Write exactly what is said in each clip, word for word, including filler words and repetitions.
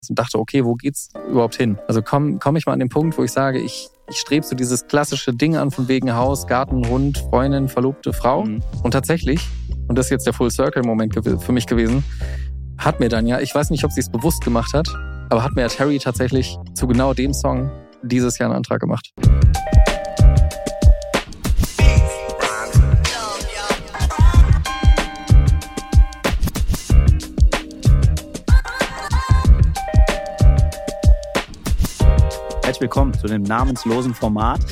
und dachte, okay, wo geht's überhaupt hin? Also komme komm ich mal an den Punkt, wo ich sage, ich, ich strebe so dieses klassische Ding an von wegen Haus, Garten, Hund, Freundin, Verlobte, Frau. Mhm. Und tatsächlich, und das ist jetzt der Full-Circle-Moment für mich gewesen, hat mir dann ja, ich weiß nicht, ob sie es bewusst gemacht hat, aber hat mir ja Terry tatsächlich zu genau dem Song dieses Jahr einen Antrag gemacht. Herzlich willkommen zu dem namenslosen Format.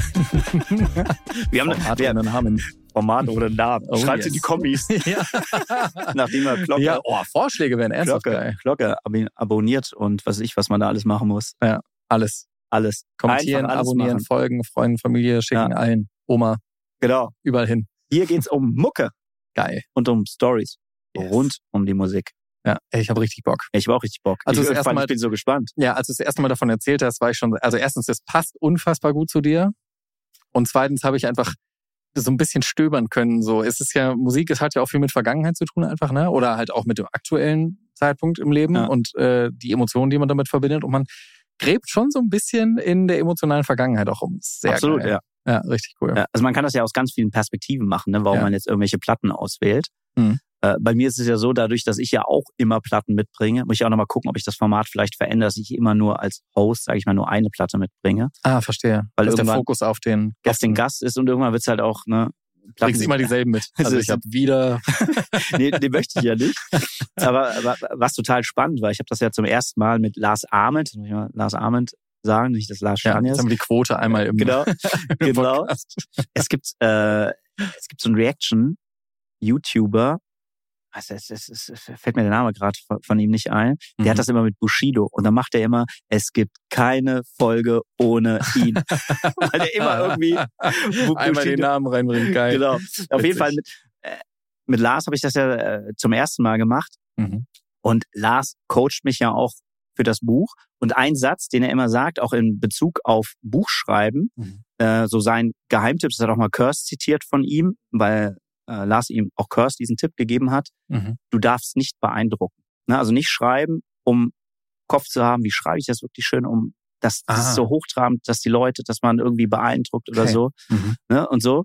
Wir haben Format wir, ohne Namen. Format ohne Namen. Oh, Schreibt yes. in die Kommis. Ja. Nachdem wir Glocke, Ja, oh, Vorschläge wären ernsthaft Glocke, geil. Glocke ab- abonniert und was weiß ich, was man da alles machen muss. Ja, alles. Alles. Kommentieren, Einfach alles abonnieren, machen. folgen, Freunden, Familie, schicken Ja. allen. Oma, Genau. überall hin. Hier geht's um Mucke Geil. und um Stories Yes. rund um die Musik. Ja, ey, ich habe richtig Bock. Ich war auch richtig Bock. Also ich, das erste ich Mal- bin so gespannt. Ja, als du das erste Mal davon erzählt hast, war ich schon, also erstens, das passt unfassbar gut zu dir. Und zweitens habe ich einfach so ein bisschen stöbern können. So, es ist ja, Musik, es hat ja auch viel mit Vergangenheit zu tun einfach, ne? Oder halt auch mit dem aktuellen Zeitpunkt im Leben Ja. und äh, die Emotionen, die man damit verbindet. Und man gräbt schon so ein bisschen in der emotionalen Vergangenheit auch um. Sehr Absolut, geil. ja. Ja, richtig cool. Ja. Also man kann das ja aus ganz vielen Perspektiven machen, ne? Warum Ja. man jetzt irgendwelche Platten auswählt. Mhm. Äh, bei mir ist es ja so, dadurch, dass ich ja auch immer Platten mitbringe, muss ich auch nochmal gucken, ob ich das Format vielleicht verändere, dass ich immer nur als Host, sage ich mal, nur eine Platte mitbringe. Ah, verstehe. Weil Dass der irgendwann Fokus auf den auf den Gast ist und irgendwann wird's halt auch, ne, Platten. Kriegst immer dieselben mit. Also Also es ich habe wieder... nee, den möchte ich ja nicht. Aber, aber was total spannend war, ich habe das ja zum ersten Mal mit Lars Ament, muss ich mal Lars Ament sagen, nicht das Lars Ja, Schanjes. jetzt haben wir die Quote einmal im, Genau, im genau. Podcast. Es gibt, äh, es gibt so einen Reaction-YouTuber, also es, es, es fällt mir der Name gerade von, von ihm nicht ein, der Mhm. hat das immer mit Bushido und dann macht er immer, es gibt keine Folge ohne ihn. Weil der immer irgendwie Bu- Einmal den Bushido- Namen reinbringen, geil. Genau. Auf Witzig. jeden Fall mit, äh, mit Lars habe ich das ja äh, zum ersten Mal gemacht. Mhm. Und Lars coacht mich ja auch für das Buch. Und ein Satz, den er immer sagt, auch in Bezug auf Buchschreiben, Mhm. äh, so sein Geheimtipp, das hat auch mal Curse zitiert von ihm, weil äh, Lars ihm auch Curse diesen Tipp gegeben hat, Mhm. du darfst nicht beeindrucken. Ne? Also nicht schreiben, um Kopf zu haben, wie schreibe ich das wirklich schön, um das, das Ah. ist so hochtrabend, dass die Leute, dass man irgendwie beeindruckt oder Okay. so. Mhm. Ne? Und so.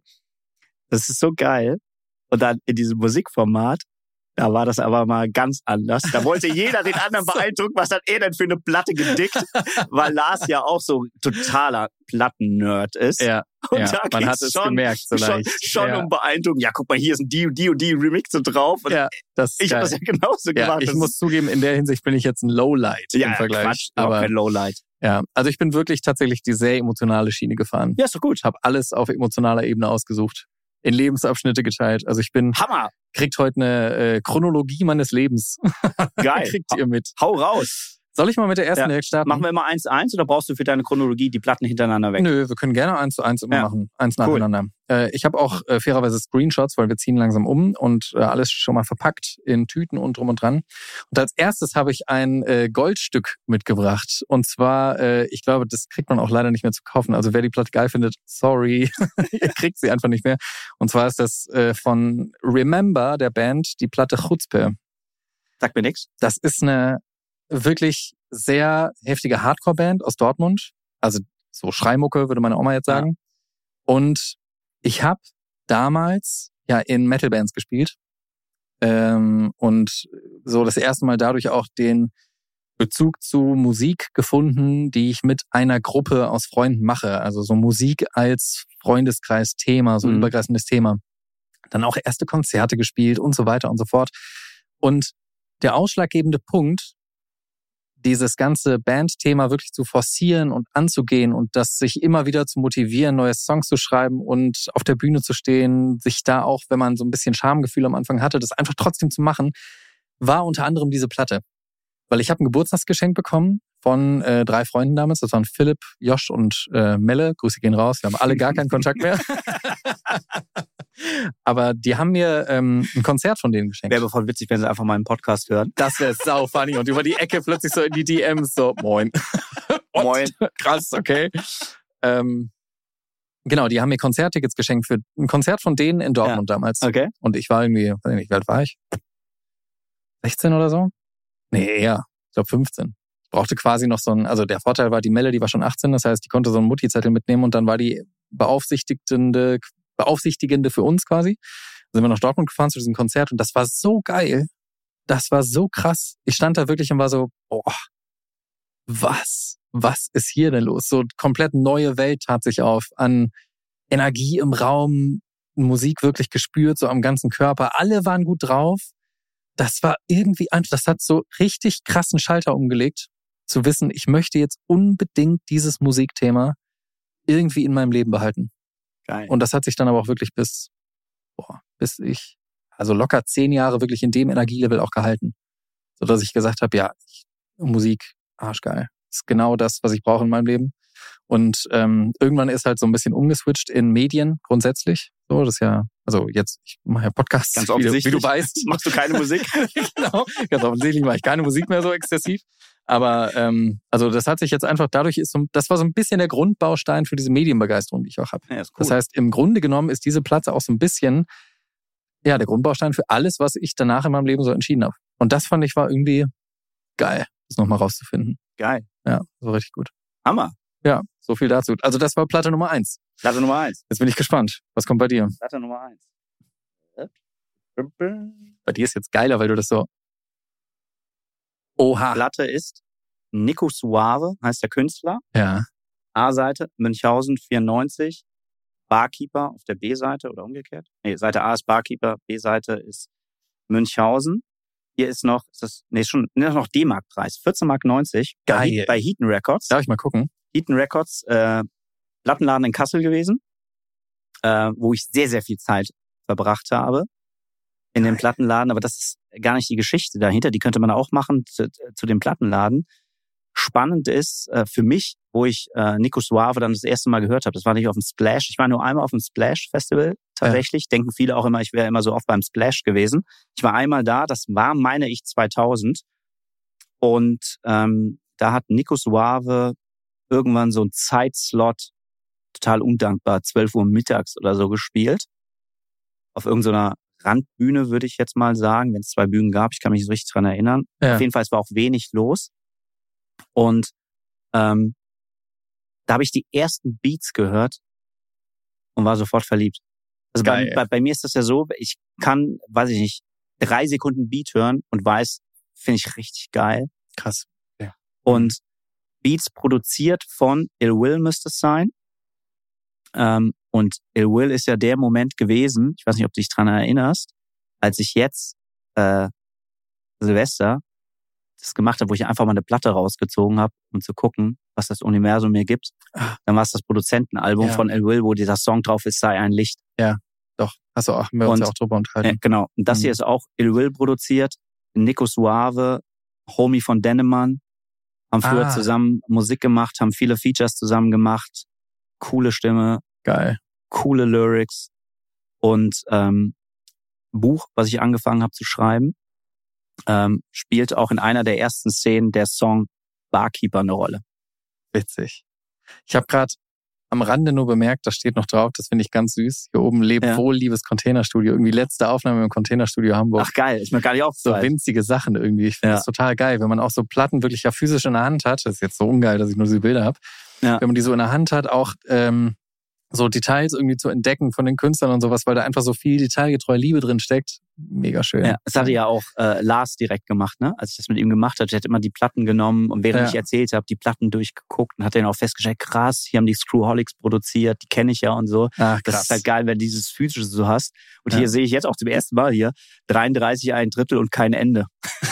Das ist so geil. Und dann in diesem Musikformat, da war das aber mal ganz anders. Da wollte jeder den anderen beeindrucken, was hat er denn für eine Platte gedickt, weil Lars ja auch so totaler Platten-Nerd ist. Ja, Und ja. da man ging's hat es schon, gemerkt so schon, leicht. schon ja. um Beeindruckung. Ja, guck mal, hier sind die und die und die Remixe drauf. Und ja, das ist ich habe geil. das ja genauso Ja, gemacht. ich Das muss zugeben, in der Hinsicht bin ich jetzt ein Lowlight ja, im Vergleich. Quatsch, aber aber kein Lowlight. ja, also ich bin wirklich tatsächlich die sehr emotionale Schiene gefahren. Ja, ist doch gut. Ich habe alles auf emotionaler Ebene ausgesucht, in Lebensabschnitte geteilt. Also ich bin Hammer. kriegt heute eine äh, Chronologie meines Lebens. Geil. Kriegt ihr mit. Hau raus. Soll ich mal mit der ersten Ja. direkt starten? Machen wir immer eins eins oder brauchst du für deine Chronologie die Platten hintereinander weg? Nö, wir können gerne eins zu eins immer Ja. machen. Eins Cool. nacheinander. Äh, ich habe auch äh, fairerweise Screenshots, weil wir ziehen langsam um und äh, alles schon mal verpackt in Tüten und drum und dran. Und als erstes habe ich ein äh, Goldstück mitgebracht. Und zwar, äh, ich glaube, das kriegt man auch leider nicht mehr zu kaufen. Also wer die Platte geil findet, sorry, ihr kriegt sie einfach nicht mehr. Und zwar ist das äh, von Remember, der Band, die Platte Chutzpe. Sag mir nix. Das ist eine wirklich sehr heftige Hardcore-Band aus Dortmund. Also so Schreimucke, würde meine Oma jetzt sagen. Und ich habe damals ja in Metal-Bands gespielt. Ähm, und so das erste Mal dadurch auch den Bezug zu Musik gefunden, die ich mit einer Gruppe aus Freunden mache. Also so Musik als Freundeskreis-Thema, so Mhm. übergreifendes Thema. Dann auch erste Konzerte gespielt und so weiter und so fort. Und der ausschlaggebende Punkt, dieses ganze Bandthema wirklich zu forcieren und anzugehen und das sich immer wieder zu motivieren, neue Songs zu schreiben und auf der Bühne zu stehen, sich da auch, wenn man so ein bisschen Schamgefühl am Anfang hatte, das einfach trotzdem zu machen, war unter anderem diese Platte. Weil ich habe ein Geburtstagsgeschenk bekommen von äh, drei Freunden damals. Das waren Philipp, Josh und äh, Melle. Grüße gehen raus. Wir haben alle gar keinen Kontakt mehr. Aber die haben mir ähm, ein Konzert von denen geschenkt. Wäre voll witzig, wenn sie einfach mal einen Podcast hören. Das wäre sau funny. Und über die Ecke plötzlich so in die D Ms so, moin. Moin. Krass, okay. Ähm, genau, die haben mir Konzerttickets geschenkt für ein Konzert von denen in Dortmund damals. Okay. Und ich war irgendwie, weiß ich nicht, wie alt war ich? sechzehn oder so? Nee, eher. Ich glaube fünfzehn. brauchte quasi noch so ein, also der Vorteil war, die Melle, die war schon achtzehn, das heißt, die konnte so einen Mutti-Zettel mitnehmen und dann war die beaufsichtigende, beaufsichtigende für uns quasi. Dann sind wir nach Dortmund gefahren zu diesem Konzert und das war so geil. Das war so krass. Ich stand da wirklich und war so, boah, was? Was ist hier denn los? So komplett neue Welt tat sich auf an Energie im Raum, Musik wirklich gespürt, so am ganzen Körper. Alle waren gut drauf. Das war irgendwie einfach, das hat so richtig krassen Schalter umgelegt, zu wissen, ich möchte jetzt unbedingt dieses Musikthema irgendwie in meinem Leben behalten. Geil. Und das hat sich dann aber auch wirklich bis, boah, bis ich, also locker zehn Jahre wirklich in dem Energielevel auch gehalten. So dass ich gesagt habe, ja, ich, Musik, arschgeil. Ist genau das, was ich brauche in meinem Leben. Und ähm, irgendwann ist halt so ein bisschen umgeswitcht in Medien grundsätzlich. So, das ist ja, also jetzt, ich mache ja Podcasts, ganz wie, du, offensichtlich. wie du weißt. Machst du keine Musik? Genau, ganz offensichtlich mache ich keine Musik mehr so exzessiv. Aber ähm, also das hat sich jetzt einfach, dadurch ist so, das war so ein bisschen der Grundbaustein für diese Medienbegeisterung, die ich auch habe. Ja, ist cool. Das heißt, im Grunde genommen ist diese Platte auch so ein bisschen, ja, der Grundbaustein für alles, was ich danach in meinem Leben so entschieden habe. Und das fand ich war irgendwie geil, das nochmal rauszufinden. Geil. Ja, so richtig gut. Hammer. Ja, so viel dazu. Also das war Platte Nummer eins. Platte Nummer eins. Jetzt bin ich gespannt. Was kommt bei dir? Platte Nummer eins. Bei dir ist jetzt geiler, weil du das so... Oha. Platte ist Nico Suave, heißt der Künstler. Ja. A-Seite, Münchhausen vierundneunzig. Barkeeper auf der B-Seite oder umgekehrt. Nee, Seite A ist Barkeeper, B-Seite ist Münchhausen. Hier ist noch, ist das, nee, schon, nee, noch D-Mark-Preis. vierzehn Mark neunzig. Geil. Bei, bei Heaton Records. Darf ich mal gucken? Heaton Records, äh, Plattenladen in Kassel gewesen, äh, wo ich sehr, sehr viel Zeit verbracht habe in dem Plattenladen. Aber das ist gar nicht die Geschichte dahinter. Die könnte man auch machen zu, zu dem Plattenladen. Spannend ist äh, für mich, wo ich äh, Nico Suave dann das erste Mal gehört habe. Das war nicht auf dem Splash. Ich war nur einmal auf dem Splash Festival tatsächlich. Ja. Denken viele auch immer, ich wäre immer so oft beim Splash gewesen. Ich war einmal da. Das war, meine ich, zweitausend. Und ähm, da hat Nico Suave irgendwann so ein Zeitslot, total undankbar, zwölf Uhr mittags oder so gespielt. Auf irgendeiner Randbühne, würde ich jetzt mal sagen, wenn es zwei Bühnen gab. Ich kann mich nicht so richtig dran erinnern. Ja. Auf jeden Fall, es war auch wenig los. Und ähm, da habe ich die ersten Beats gehört und war sofort verliebt. Also bei, bei, bei mir ist das ja so, ich kann, weiß ich nicht, drei Sekunden Beat hören und weiß, finde ich richtig geil. Krass. Ja. Und Beats produziert von Ill Will müsste es sein. Ähm, und Ill Will ist ja der Moment gewesen, ich weiß nicht, ob du dich dran erinnerst, als ich jetzt äh, Silvester das gemacht habe, wo ich einfach mal eine Platte rausgezogen habe, um zu gucken, was das Universum mir gibt. Dann war es das Produzentenalbum ja. von Ill Will, wo dieser Song drauf ist, sei ein Licht. Ja, doch. Hast du auch, haben wir uns und, ja auch drüber unterhalten. Ja, genau. Und das mhm. hier ist auch Ill Will produziert. Nico Suave, Homie von Dennemann, haben früher ah. zusammen Musik gemacht, haben viele Features zusammen gemacht. Coole Stimme. Geil. Coole Lyrics. Und ähm, Buch, was ich angefangen habe zu schreiben, ähm, spielt auch in einer der ersten Szenen der Song Barkeeper eine Rolle. Witzig. Ich habe gerade am Rande nur bemerkt, da steht noch drauf, das finde ich ganz süß. Hier oben lebt ja. wohl, liebes Containerstudio. Irgendwie letzte Aufnahme im Containerstudio Hamburg. Ach geil, ist mir gar nicht aufgefallen. So winzige Sachen irgendwie. Ich finde ja. das total geil, wenn man auch so Platten wirklich ja physisch in der Hand hat. Das ist jetzt so ungeil, dass ich nur diese Bilder habe. Ja. Wenn man die so in der Hand hat, auch ähm, so Details irgendwie zu entdecken von den Künstlern und sowas, weil da einfach so viel detailgetreue Liebe drin steckt. Mega schön. Ja, das hatte ja auch äh, Lars direkt gemacht, ne? Als ich das mit ihm gemacht hatte, der hat immer die Platten genommen und während ja. ich erzählt habe, die Platten durchgeguckt und hat dann auch festgestellt, krass, hier haben die Screwholics produziert, die kenne ich ja und so. Ach, das ist halt geil, wenn du dieses Physische so hast. Und ja. hier sehe ich jetzt auch zum ersten Mal hier dreiunddreißig, ein Drittel und kein Ende.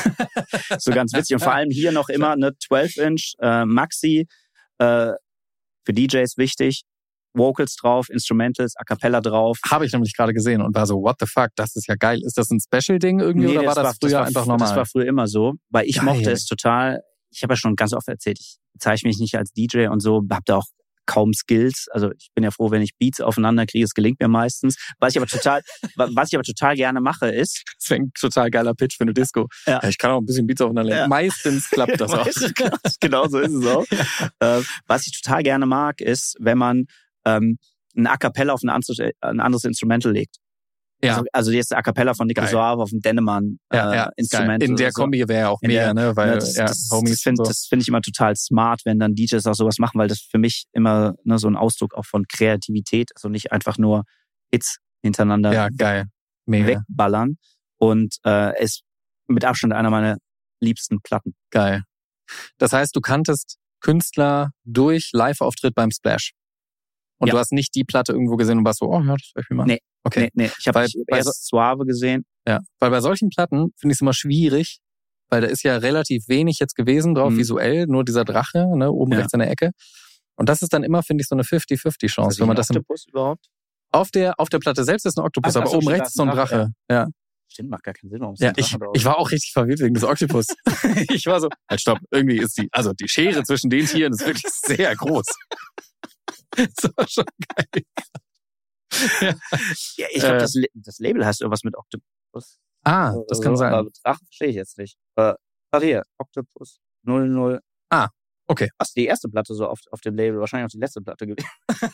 So ganz witzig. Und vor allem hier noch immer eine zwölf Inch äh, Maxi, äh, für D Js wichtig. Vocals drauf, Instrumentals, A Cappella drauf. Habe ich nämlich gerade gesehen und war so, what the fuck, das ist ja geil. Ist das ein Special-Ding irgendwie nee, oder war das, war, früher das war, einfach normal? Das war früher immer so, weil ich geil. mochte es total, ich habe ja schon ganz oft erzählt, ich bezeichne mich nicht als D J und so, habe da auch kaum Skills. Also ich bin ja froh, wenn ich Beats aufeinander kriege, es gelingt mir meistens. Was ich aber total, was ich aber total gerne mache, ist... Das wäre ein total geiler Pitch für eine Disco. Ja. Ja, ich kann auch ein bisschen Beats aufeinander legen. Ja. Meistens klappt das auch. Genau so ist es auch. äh, was ich total gerne mag, ist, wenn man ähm, ein A Cappella auf ein anderes, ein anderes Instrumental legt. Ja. Also, also jetzt A Cappella von Nico Geil. Suave auf dem Dennemann Ja, äh, ja, Instrument. geil. In der so. Kombi wäre ja auch In mega, der- ne? Weil Ja, das ja, das, Homies das finde und so. das find ich immer total smart, wenn dann D Js auch sowas machen, weil das für mich immer ne, so ein Ausdruck auch von Kreativität ist und nicht einfach nur Hits hintereinander Ja, geil. Mega. wegballern. Und äh, ist mit Abstand einer meiner liebsten Platten. Geil. Das heißt, du kanntest Künstler durch Live-Auftritt beim Splash. Und Ja. du hast nicht die Platte irgendwo gesehen und warst so, oh ja, das will ich mir mal. Nee. Okay. Nee, nee. Ich habe Weil- bei erst Suave gesehen. Ja. Weil bei solchen Platten finde ich es immer schwierig, weil da ist ja relativ wenig jetzt gewesen drauf, Mhm. visuell, nur dieser Drache, ne, oben Ja. rechts in der Ecke. Und das ist dann immer, finde ich, so eine fifty-fifty-Chance, wenn man das im, Octopus überhaupt? auf der auf der Platte selbst ist ein Oktopus, Ach, aber ach so, oben stimmt, rechts ist da so ein ist ein Drache. Drache, Ja. Stimmt, macht gar keinen Sinn. Warum ist Ja, ein ich, Drache drauf? ich war auch richtig verwirrt wegen des Oktopus. Ich war so, halt stopp, irgendwie ist die, also die Schere zwischen den Tieren ist wirklich sehr groß. Das war schon geil. Ja. Ja, ich glaube, Äh, das, La- das Label heißt irgendwas mit Octopus. Ah, das kann sein. Aber Drachen verstehe ich jetzt nicht. Äh, warte hier, Octopus null null. Ah, okay. Ach, die erste Platte so auf, auf dem Label, wahrscheinlich auch die letzte Platte gewesen.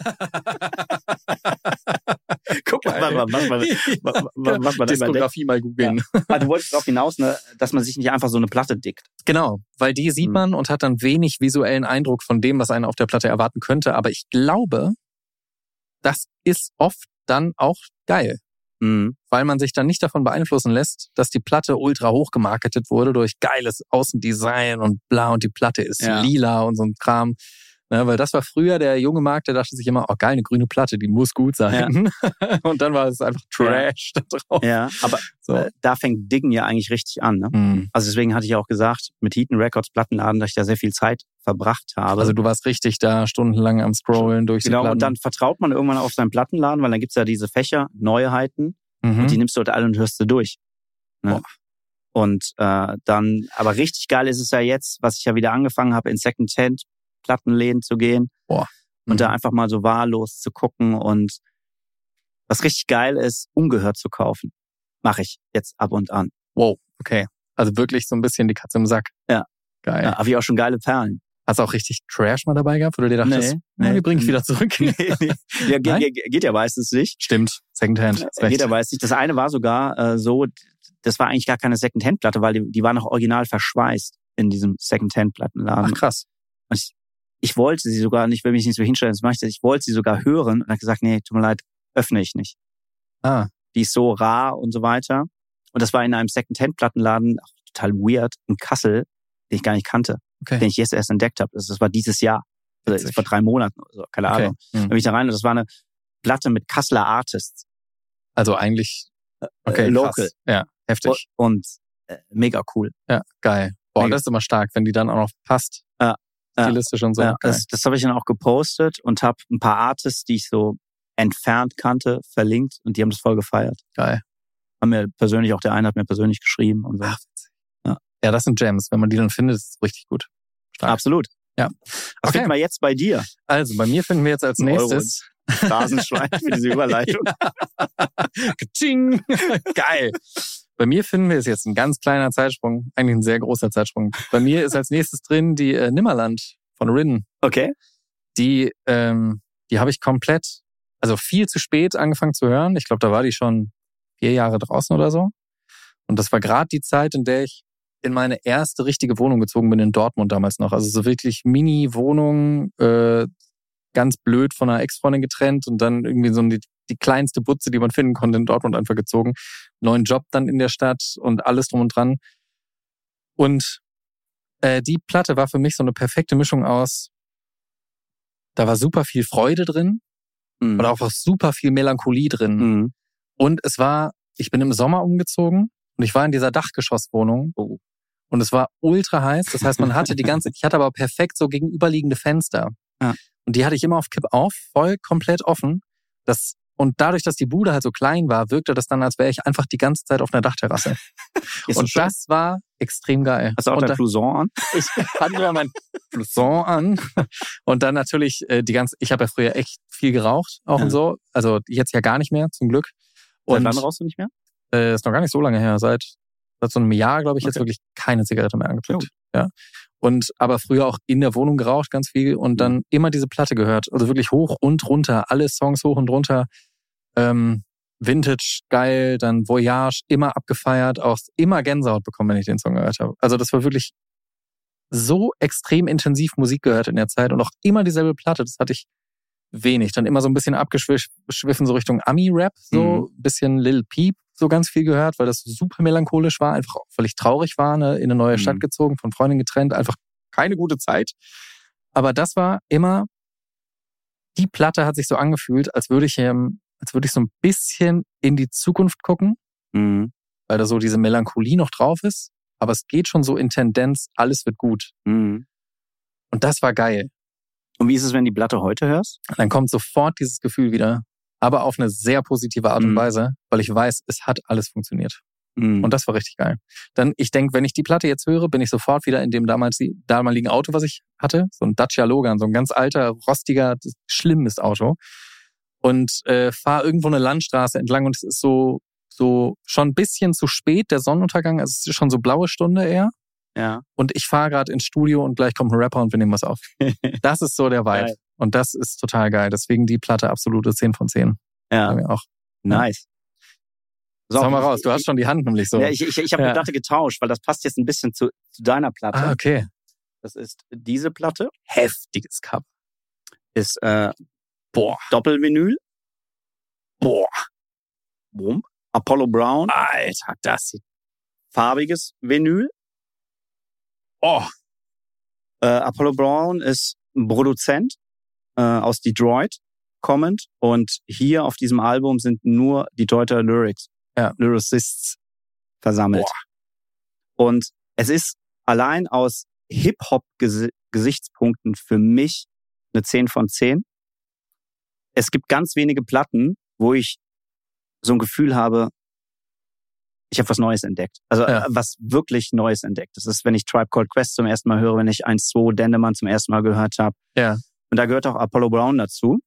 Guck mal, Geil. was, was, was, was, was, was man da überdenkt. Diskografie mal googeln. Ah, du wolltest darauf hinaus, ne, dass man sich nicht einfach so eine Platte dickt. Genau, weil die sieht Mhm. man und hat dann wenig visuellen Eindruck von dem, was einen auf der Platte erwarten könnte. Aber ich glaube, das ist oft dann auch geil, Mhm. weil man sich dann nicht davon beeinflussen lässt, dass die Platte ultra hoch gemarketet wurde durch geiles Außendesign und bla und die Platte ist Ja. lila und so ein Kram. Ne, weil das war früher der junge Markt, der dachte sich immer, oh geil, eine grüne Platte, die muss gut sein. Und dann war es einfach Trash da drauf. Ja, aber So. äh, da fängt Diggen ja eigentlich richtig an. Ne? Mhm. Also deswegen hatte ich auch gesagt, mit Heaton Records Plattenladen, dass ich da sehr viel Zeit verbracht habe. Also du warst richtig da stundenlang am Scrollen durch die genau, Platten. und dann vertraut man irgendwann auf seinen Plattenladen, weil dann gibt's ja diese Fächer, Neuheiten, mhm. und die nimmst du dort alle und hörst du durch. Ne? Boah. Und äh, dann, aber richtig geil ist es ja jetzt, was ich ja wieder angefangen habe, in Secondhand Plattenläden zu gehen Boah. und Mhm. da einfach mal so wahllos zu gucken und was richtig geil ist, ungehört zu kaufen. Mache ich jetzt ab und an. Wow, okay. Also wirklich so ein bisschen die Katze im Sack. Ja. Geil. Ja, habe ich auch schon geile Perlen. Hast du auch richtig Trash mal dabei gehabt, wo du dir dachtest, Nee, nee, nee. die bringe ich wieder zurück? nee, nee. Ja, Nein? geht, geht, geht ja meistens nicht. Stimmt, Secondhand. ist recht. Geht ja meistens nicht. Das eine war sogar äh, so, das war eigentlich gar keine Secondhand-Platte, weil die, die war noch original verschweißt in diesem Secondhand-Plattenladen. Ach krass. Und ich, ich wollte sie sogar, ich will mich nicht so hinstellen, das mache ich, ich wollte sie sogar hören und habe gesagt, nee, tut mir leid, öffne ich nicht. Ah, Die ist so rar und so weiter. Und das war in einem Second-Hand-Plattenladen, auch total weird, in Kassel, den ich gar nicht kannte, okay. den ich jetzt erst entdeckt habe. Das, das war dieses Jahr, also Witzig. vor drei Monaten oder so, keine okay. Ahnung. Da Hm. bin ich da rein und das war eine Platte mit Kasseler Artists. Also eigentlich, okay, äh, krass. local. Ja, heftig. Und äh, mega cool. Ja, geil. Boah, Mega. das ist immer stark, wenn die dann auch noch passt. Ja, ja. Stilistisch und so. Ja, geil. das das habe ich dann auch gepostet und habe ein paar Artists, die ich so entfernt kannte, verlinkt und die haben das voll gefeiert. Geil. Haben mir persönlich, auch der eine hat mir persönlich geschrieben und so. Ach, witzig. Ja. Ja, das sind Gems. Wenn man die dann findet, ist es richtig gut. Stark. Absolut. Ja. Was Okay. finden wir jetzt bei dir? Also, bei mir finden wir jetzt als Ein Euro nächstes Rasenschwein für diese Überleitung. Ka-ching. Geil. Bei mir finden wir es jetzt ein ganz kleiner Zeitsprung, eigentlich ein sehr großer Zeitsprung. Bei mir ist als nächstes drin die äh, Nimmerland von Ridden. Okay. Die, ähm, die habe ich komplett, also viel zu spät angefangen zu hören. Ich glaube, da war die schon vier Jahre draußen oder so. Und das war gerade die Zeit, in der ich in meine erste richtige Wohnung gezogen bin in Dortmund damals noch. Also so wirklich Mini-Wohnung, äh, ganz blöd von einer Ex-Freundin getrennt und dann irgendwie so die, die kleinste Butze, die man finden konnte, in Dortmund einfach gezogen. Neuen Job dann in der Stadt und alles drum und dran. Und äh, die Platte war für mich so eine perfekte Mischung aus, da war super viel Freude drin, Mhm. oder auch super viel Melancholie drin. Mhm. Und es war, ich bin im Sommer umgezogen und ich war in dieser Dachgeschosswohnung. Oh. Und es war ultra heiß. Das heißt, man hatte die ganze, ich hatte aber perfekt so gegenüberliegende Fenster. Ja. Und die hatte ich immer auf Kipp auf, voll komplett offen. Das, und dadurch, dass die Bude halt so klein war, wirkte das dann, als wäre ich einfach die ganze Zeit auf einer Dachterrasse. Ist und das schön? das war extrem geil. Hast du auch und dein da, Blouson an? ich hatte mir mein Blouson an. Und dann natürlich äh, die ganze, ich habe ja früher echt viel geraucht, auch Ja. und so. Also jetzt ja gar nicht mehr, zum Glück. Seit Und wann rauchst du nicht mehr? äh, ist noch gar nicht so lange her. Seit, seit so einem Jahr, glaube ich, jetzt Okay. wirklich keine Zigarette mehr angepflückt. Ja. Und aber früher auch in der Wohnung geraucht, ganz viel. Und dann immer diese Platte gehört. Also wirklich hoch und runter. Alle Songs hoch und runter. Ähm, Vintage, geil, dann Voyage, immer abgefeiert, auch immer Gänsehaut bekommen, wenn ich den Song gehört habe. Also das war wirklich so extrem intensiv Musik gehört in der Zeit und auch immer dieselbe Platte, das hatte ich wenig. Dann immer so ein bisschen abgeschwiffen, so Richtung Ami-Rap, so ein mhm. bisschen Lil Peep, so ganz viel gehört, weil das super melancholisch war, einfach weil ich traurig war, ne, in eine neue mhm. Stadt gezogen, von Freundin getrennt, einfach keine gute Zeit. Aber das war immer, die Platte hat sich so angefühlt, als würde ich, ähm, als würde ich so ein bisschen in die Zukunft gucken, mhm. weil da so diese Melancholie noch drauf ist. Aber es geht schon so in Tendenz, alles wird gut. Mhm. Und das war geil. Und wie ist es, wenn du die Platte heute hörst? Dann kommt sofort dieses Gefühl wieder, aber auf eine sehr positive Art und Mhm. Weise, weil ich weiß, es hat alles funktioniert. Mhm. Und das war richtig geil. Dann, ich denke, wenn ich die Platte jetzt höre, bin ich sofort wieder in dem damals, damaligen Auto, was ich hatte. So ein Dacia Logan, so ein ganz alter, rostiger, schlimmes Auto. Und äh, fahre irgendwo eine Landstraße entlang und es ist so so schon ein bisschen zu spät, der Sonnenuntergang, also es ist schon so blaue Stunde eher. Ja. Und ich fahre gerade ins Studio und gleich kommt ein Rapper und wir nehmen was auf. Das ist so der Vibe. Geil. Und das ist total geil. Deswegen die Platte absolute zehn von zehn. Ja. Bei mir auch. Nice. So, Sag mal raus, du hast schon die Hand nämlich so. Ja, ich ich, ich habe ja. die Platte getauscht, weil das passt jetzt ein bisschen zu, zu deiner Platte. Ah, okay. Das ist diese Platte. Heftiges Cover. Ist äh, Boah. Doppelvinyl. Boah. Boom. Apollo Brown. Alter, das sieht... Farbiges Vinyl. Oh. Äh, Apollo Brown ist ein Produzent äh, aus Detroit kommend und hier auf diesem Album sind nur Detroiter Lyrics, ja. Lyricists versammelt. Boah. Und es ist allein aus Hip-Hop-Gesichtspunkten für mich eine zehn von zehn. Es gibt ganz wenige Platten, wo ich so ein Gefühl habe, ich habe was Neues entdeckt. Also ja. was wirklich Neues entdeckt. Das ist, wenn ich Tribe Called Quest zum ersten Mal höre, wenn ich eins zwei Dendemann zum ersten Mal gehört habe. Ja. Und da gehört auch Apollo Brown dazu.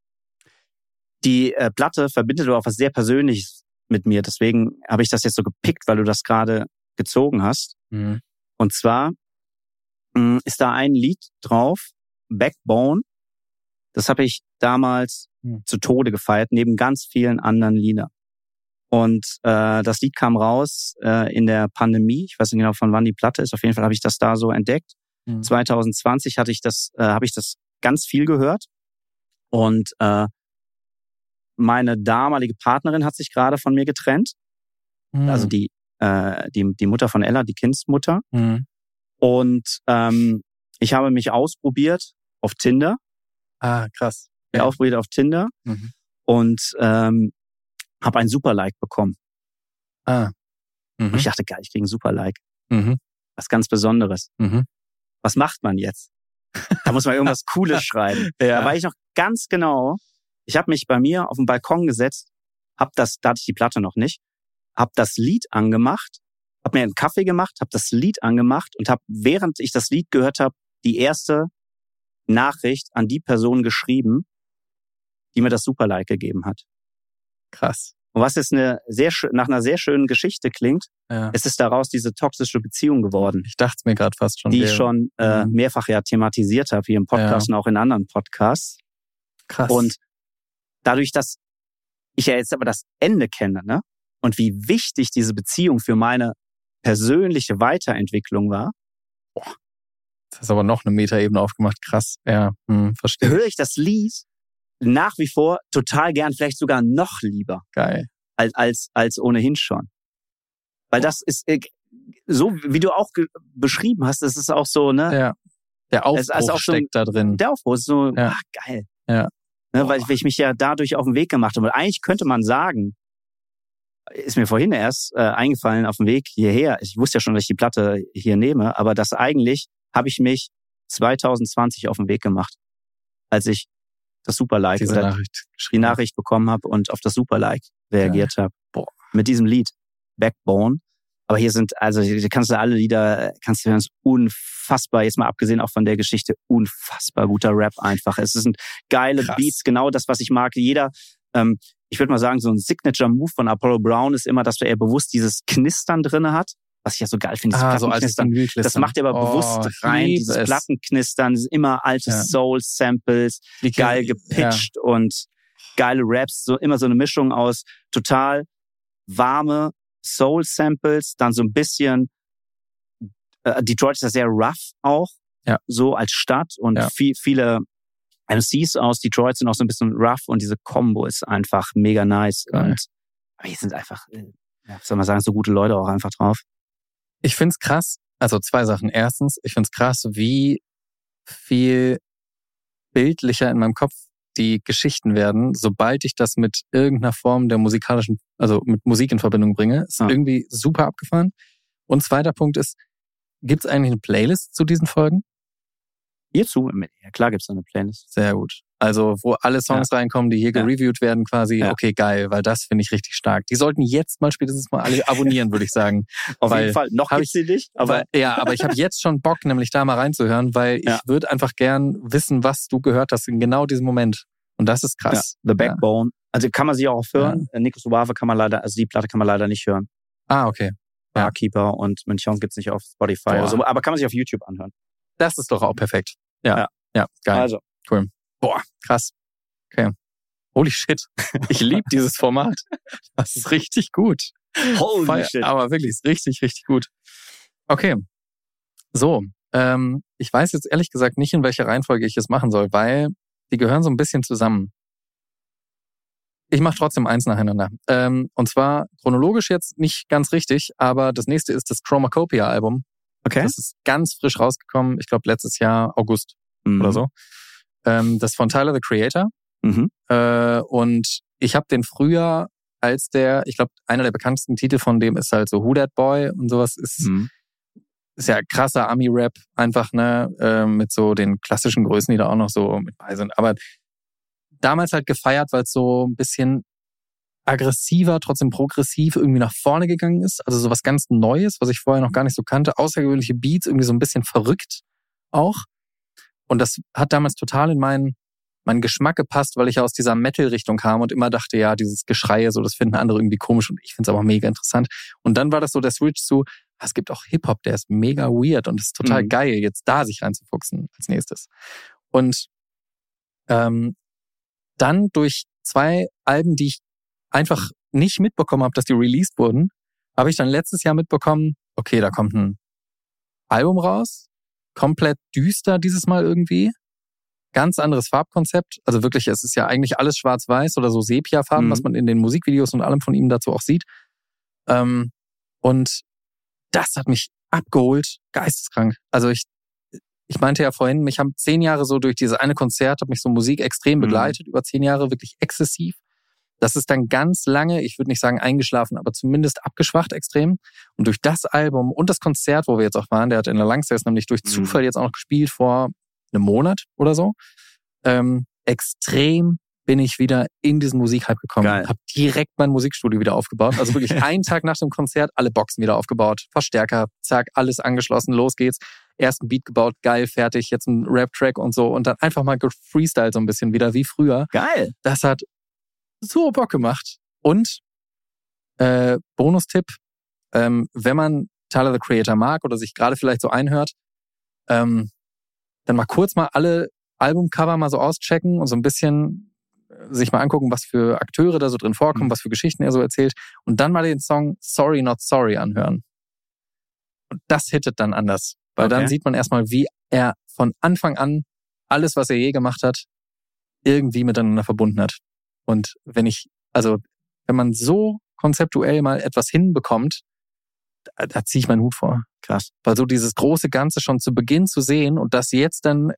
Die äh, Platte verbindet aber auch was sehr Persönliches mit mir. Deswegen habe ich das jetzt so gepickt, weil du das gerade gezogen hast. Mhm. Und zwar mh, ist da ein Lied drauf, Backbone. Das habe ich damals mhm. zu Tode gefeiert, neben ganz vielen anderen Liedern. Und äh, das Lied kam raus äh, in der Pandemie. Ich weiß nicht genau, von wann die Platte ist. Auf jeden Fall habe ich das da so entdeckt. Mhm. zwanzig zwanzig hatte ich das, äh, habe ich das ganz viel gehört. Und äh, meine damalige Partnerin hat sich gerade von mir getrennt. Mhm. Also die, äh, die die Mutter von Ella, die Kindsmutter. Mhm. Und ähm, ich habe mich ausprobiert auf Tinder. Ah, krass. Ja. Ausprobiert auf Tinder. Mhm. Und ähm, habe ein Super-Like bekommen. Ah. Mhm. Und ich dachte, geil, ich kriege ein Super-Like. Mhm. Was ganz Besonderes. Mhm. Was macht man jetzt? Da muss man irgendwas Cooles schreiben. Ja. Da war ich noch ganz genau. Ich habe mich bei mir auf den Balkon gesetzt, hab das, da hatte ich die Platte noch nicht, hab das Lied angemacht, hab mir einen Kaffee gemacht, hab das Lied angemacht und hab, während ich das Lied gehört habe, die erste Nachricht an die Person geschrieben, die mir das Super-Like gegeben hat. Krass. Und was jetzt eine sehr nach einer sehr schönen Geschichte klingt, ja. es ist daraus diese toxische Beziehung geworden. Ich dachte es mir gerade fast schon. Die ich schon äh, mhm. mehrfach ja thematisiert habe, hier im Podcast ja. und auch in anderen Podcasts. Krass. Und dadurch, dass ich ja jetzt aber das Ende kenne, ne? Und wie wichtig diese Beziehung für meine persönliche Weiterentwicklung war. Boah. Das ist aber noch eine Metaebene aufgemacht. Krass. Ja, hm, verstehe. Höre ich das Lied nach wie vor total gern, vielleicht sogar noch lieber. Geil. Als, als, als ohnehin schon. Weil das ist, so wie du auch ge- beschrieben hast, das ist auch so, ne? Ja. Der Aufbruch also auch steckt so, da drin. Der Aufbruch ist so, ja. ach, geil. Ja. Ne, weil, weil ich mich ja dadurch auf den Weg gemacht habe. Und eigentlich könnte man sagen, ist mir vorhin erst äh, eingefallen auf dem Weg hierher. Ich wusste ja schon, dass ich die Platte hier nehme, aber das eigentlich habe ich mich zwanzig zwanzig auf den Weg gemacht, als ich das Super-Like Diese oder Nachricht die Nachricht bekommen habe und auf das Super-Like reagiert ja. habe. Boah, mit diesem Lied Backbone. Aber hier sind, also hier kannst du alle Lieder, kannst du hören, unfassbar, jetzt mal abgesehen auch von der Geschichte, unfassbar guter Rap einfach. Es sind geile Krass. Beats, genau das, was ich mag. Jeder, ähm, ich würde mal sagen, so ein Signature-Move von Apollo Brown ist immer, dass er bewusst dieses Knistern drinne hat. Was ich ja so geil finde, dieses ah, Plattenknistern. So das macht er aber oh, bewusst rein, dieses es. Plattenknistern, immer alte ja. Soul-Samples, geil gepitcht ja. und geile Raps, so immer so eine Mischung aus total warme Soul-Samples, dann so ein bisschen, äh, Detroit ist ja sehr rough auch, ja. so als Stadt und ja. viel, viele M Cs aus Detroit sind auch so ein bisschen rough und diese Combo ist einfach mega nice. Geil. Und aber hier sind einfach, ja, soll man sagen, so gute Leute auch einfach drauf. Ich find's krass, also zwei Sachen. Erstens, ich find's krass, wie viel bildlicher in meinem Kopf die Geschichten werden, sobald ich das mit irgendeiner Form der musikalischen, also mit Musik in Verbindung bringe. Ist ja. irgendwie super abgefahren. Und zweiter Punkt ist, gibt's eigentlich eine Playlist zu diesen Folgen? Hierzu? Ja, klar gibt's eine Playlist. Sehr gut. Also, wo alle Songs ja. reinkommen, die hier ja. gereviewt werden quasi. Ja. Okay, geil, weil das finde ich richtig stark. Die sollten jetzt mal spätestens mal alle abonnieren, würde ich sagen. Auf weil jeden Fall. Noch gibt's sie nicht. Aber weil, ja, aber ich habe jetzt schon Bock, nämlich da mal reinzuhören, weil ja. ich würde einfach gern wissen, was du gehört hast in genau diesem Moment. Und das ist krass. Ja. The Backbone. Ja. Also kann man sie auch hören. Ja. Nico Suave kann man leider, also die Platte kann man leider nicht hören. Ah, okay. Barkeeper und München gibt's nicht auf Spotify. Also, aber kann man sich auf YouTube anhören. Das ist doch auch perfekt. Ja. Ja. Ja, geil. Also. Cool. Boah, krass. Okay. Holy shit. Ich liebe dieses Format. Das ist richtig gut. Holy Feier, shit. Aber wirklich, ist richtig, richtig gut. Okay. So. Ähm, ich weiß jetzt ehrlich gesagt nicht, in welcher Reihenfolge ich es machen soll, weil die gehören so ein bisschen zusammen. Ich mache trotzdem eins nacheinander. Ähm, und zwar chronologisch jetzt nicht ganz richtig, aber das nächste ist das Chromacopia-Album. Okay. Das ist ganz frisch rausgekommen. Ich glaube, letztes Jahr August. Mhm. Oder so. Ähm, das ist von Tyler, the Creator. Mhm. Äh, und ich habe den früher als der, ich glaube, einer der bekanntesten Titel von dem ist halt so Who That Boy und sowas. Ist, mhm. ist ja krasser Ami-Rap einfach, ne? Äh, mit so den klassischen Größen, die da auch noch so mit bei sind. Aber damals halt gefeiert, weil es so ein bisschen aggressiver, trotzdem progressiv irgendwie nach vorne gegangen ist. Also so was ganz Neues, was ich vorher noch gar nicht so kannte. Außergewöhnliche Beats, irgendwie so ein bisschen verrückt auch. Und das hat damals total in meinen, meinen Geschmack gepasst, weil ich ja aus dieser Metal-Richtung kam und immer dachte, ja, dieses Geschreie, so, das finden andere irgendwie komisch und ich finde es aber mega interessant. Und dann war das so der Switch zu, es gibt auch Hip-Hop, der ist mega weird und es ist total mhm. geil, jetzt da sich reinzufuchsen als nächstes. Und ähm, dann durch zwei Alben, die ich einfach nicht mitbekommen habe, dass die released wurden, habe ich dann letztes Jahr mitbekommen, okay, da kommt ein Album raus, komplett düster dieses Mal irgendwie. Ganz anderes Farbkonzept. Also wirklich, es ist ja eigentlich alles schwarz-weiß oder so Sepia-Farben, mhm. was man in den Musikvideos und allem von ihm dazu auch sieht. Ähm, und das hat mich abgeholt, geisteskrank. Also ich ich meinte ja vorhin, mich haben zehn Jahre so durch dieses eine Konzert, hat mich so Musik extrem begleitet, mhm. über zehn Jahre wirklich exzessiv. Das ist dann ganz lange, ich würde nicht sagen eingeschlafen, aber zumindest abgeschwacht extrem. Und durch das Album und das Konzert, wo wir jetzt auch waren, der hat in der Langsess nämlich durch Zufall jetzt auch noch gespielt vor einem Monat oder so, ähm, extrem bin ich wieder in diesen Musikhype gekommen. Geil. Hab direkt mein Musikstudio wieder aufgebaut. Also wirklich einen Tag nach dem Konzert alle Boxen wieder aufgebaut. Verstärker, zack, alles angeschlossen, los geht's. Ersten Beat gebaut, geil, fertig, jetzt ein Rap-Track und so. Und dann einfach mal gefreestylt so ein bisschen wieder, wie früher. Geil. Das hat so Bock gemacht. Und äh, Bonustipp, ähm, wenn man Tyler, the Creator mag oder sich gerade vielleicht so einhört, ähm, dann mal kurz mal alle Albumcover mal so auschecken und so ein bisschen sich mal angucken, was für Akteure da so drin vorkommen, mhm. was für Geschichten er so erzählt und dann mal den Song Sorry Not Sorry anhören. Und das hittet dann anders. Weil okay. dann sieht man erstmal, wie er von Anfang an alles, was er je gemacht hat, irgendwie miteinander verbunden hat. Und wenn ich, also wenn man so konzeptuell mal etwas hinbekommt, da, da ziehe ich meinen Hut vor. Krass. Weil so dieses große Ganze schon zu Beginn zu sehen und das jetzt dann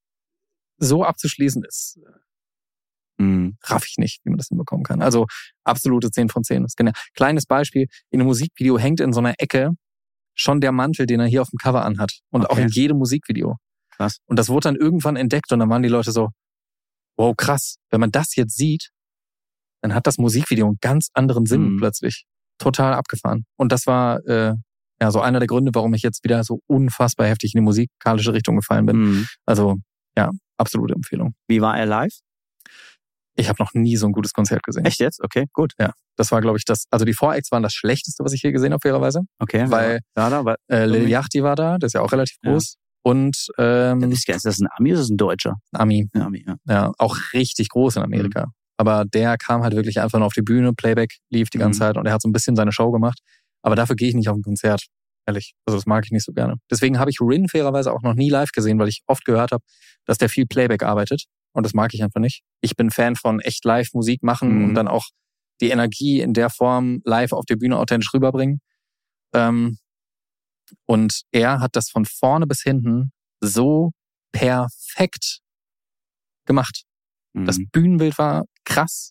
so abzuschließen ist, mhm. raff ich nicht, wie man das hinbekommen kann. Also absolute zehn von zehn. Das ist genau. Kleines Beispiel, in einem Musikvideo hängt in so einer Ecke schon der Mantel, den er hier auf dem Cover anhat. Und okay. auch in jedem Musikvideo. Krass. Und das wurde dann irgendwann entdeckt und dann waren die Leute so, wow, krass. Wenn man das jetzt sieht, dann hat das Musikvideo einen ganz anderen Sinn mhm. plötzlich. Total abgefahren. Und das war äh, ja so einer der Gründe, warum ich jetzt wieder so unfassbar heftig in die musikalische Richtung gefallen bin. Mhm. Also ja, absolute Empfehlung. Wie war er live? Ich habe noch nie so ein gutes Konzert gesehen. Echt jetzt? Okay, gut. Ja, das war, glaube ich, das. Also die Four-Acts waren das Schlechteste, was ich hier gesehen habe, fairerweise. Okay. Weil ja, da, weil, äh, Lil Yachty war da, der ist ja auch relativ groß. Ja. Und ähm, ist das ein Ami oder ist das ein Deutscher? Ami. Ein Ami, ja. Ja, auch richtig groß in Amerika. Mhm. Aber der kam halt wirklich einfach nur auf die Bühne, Playback lief die ganze mhm. Zeit und er hat so ein bisschen seine Show gemacht. Aber dafür gehe ich nicht auf ein Konzert, ehrlich. Also das mag ich nicht so gerne. Deswegen habe ich Rin fairerweise auch noch nie live gesehen, weil ich oft gehört habe, dass der viel Playback arbeitet. Und das mag ich einfach nicht. Ich bin Fan von echt live Musik machen mhm. und dann auch die Energie in der Form live auf der Bühne authentisch rüberbringen. Ähm, und er hat das von vorne bis hinten so perfekt gemacht. Mhm. Das Bühnenbild war krass.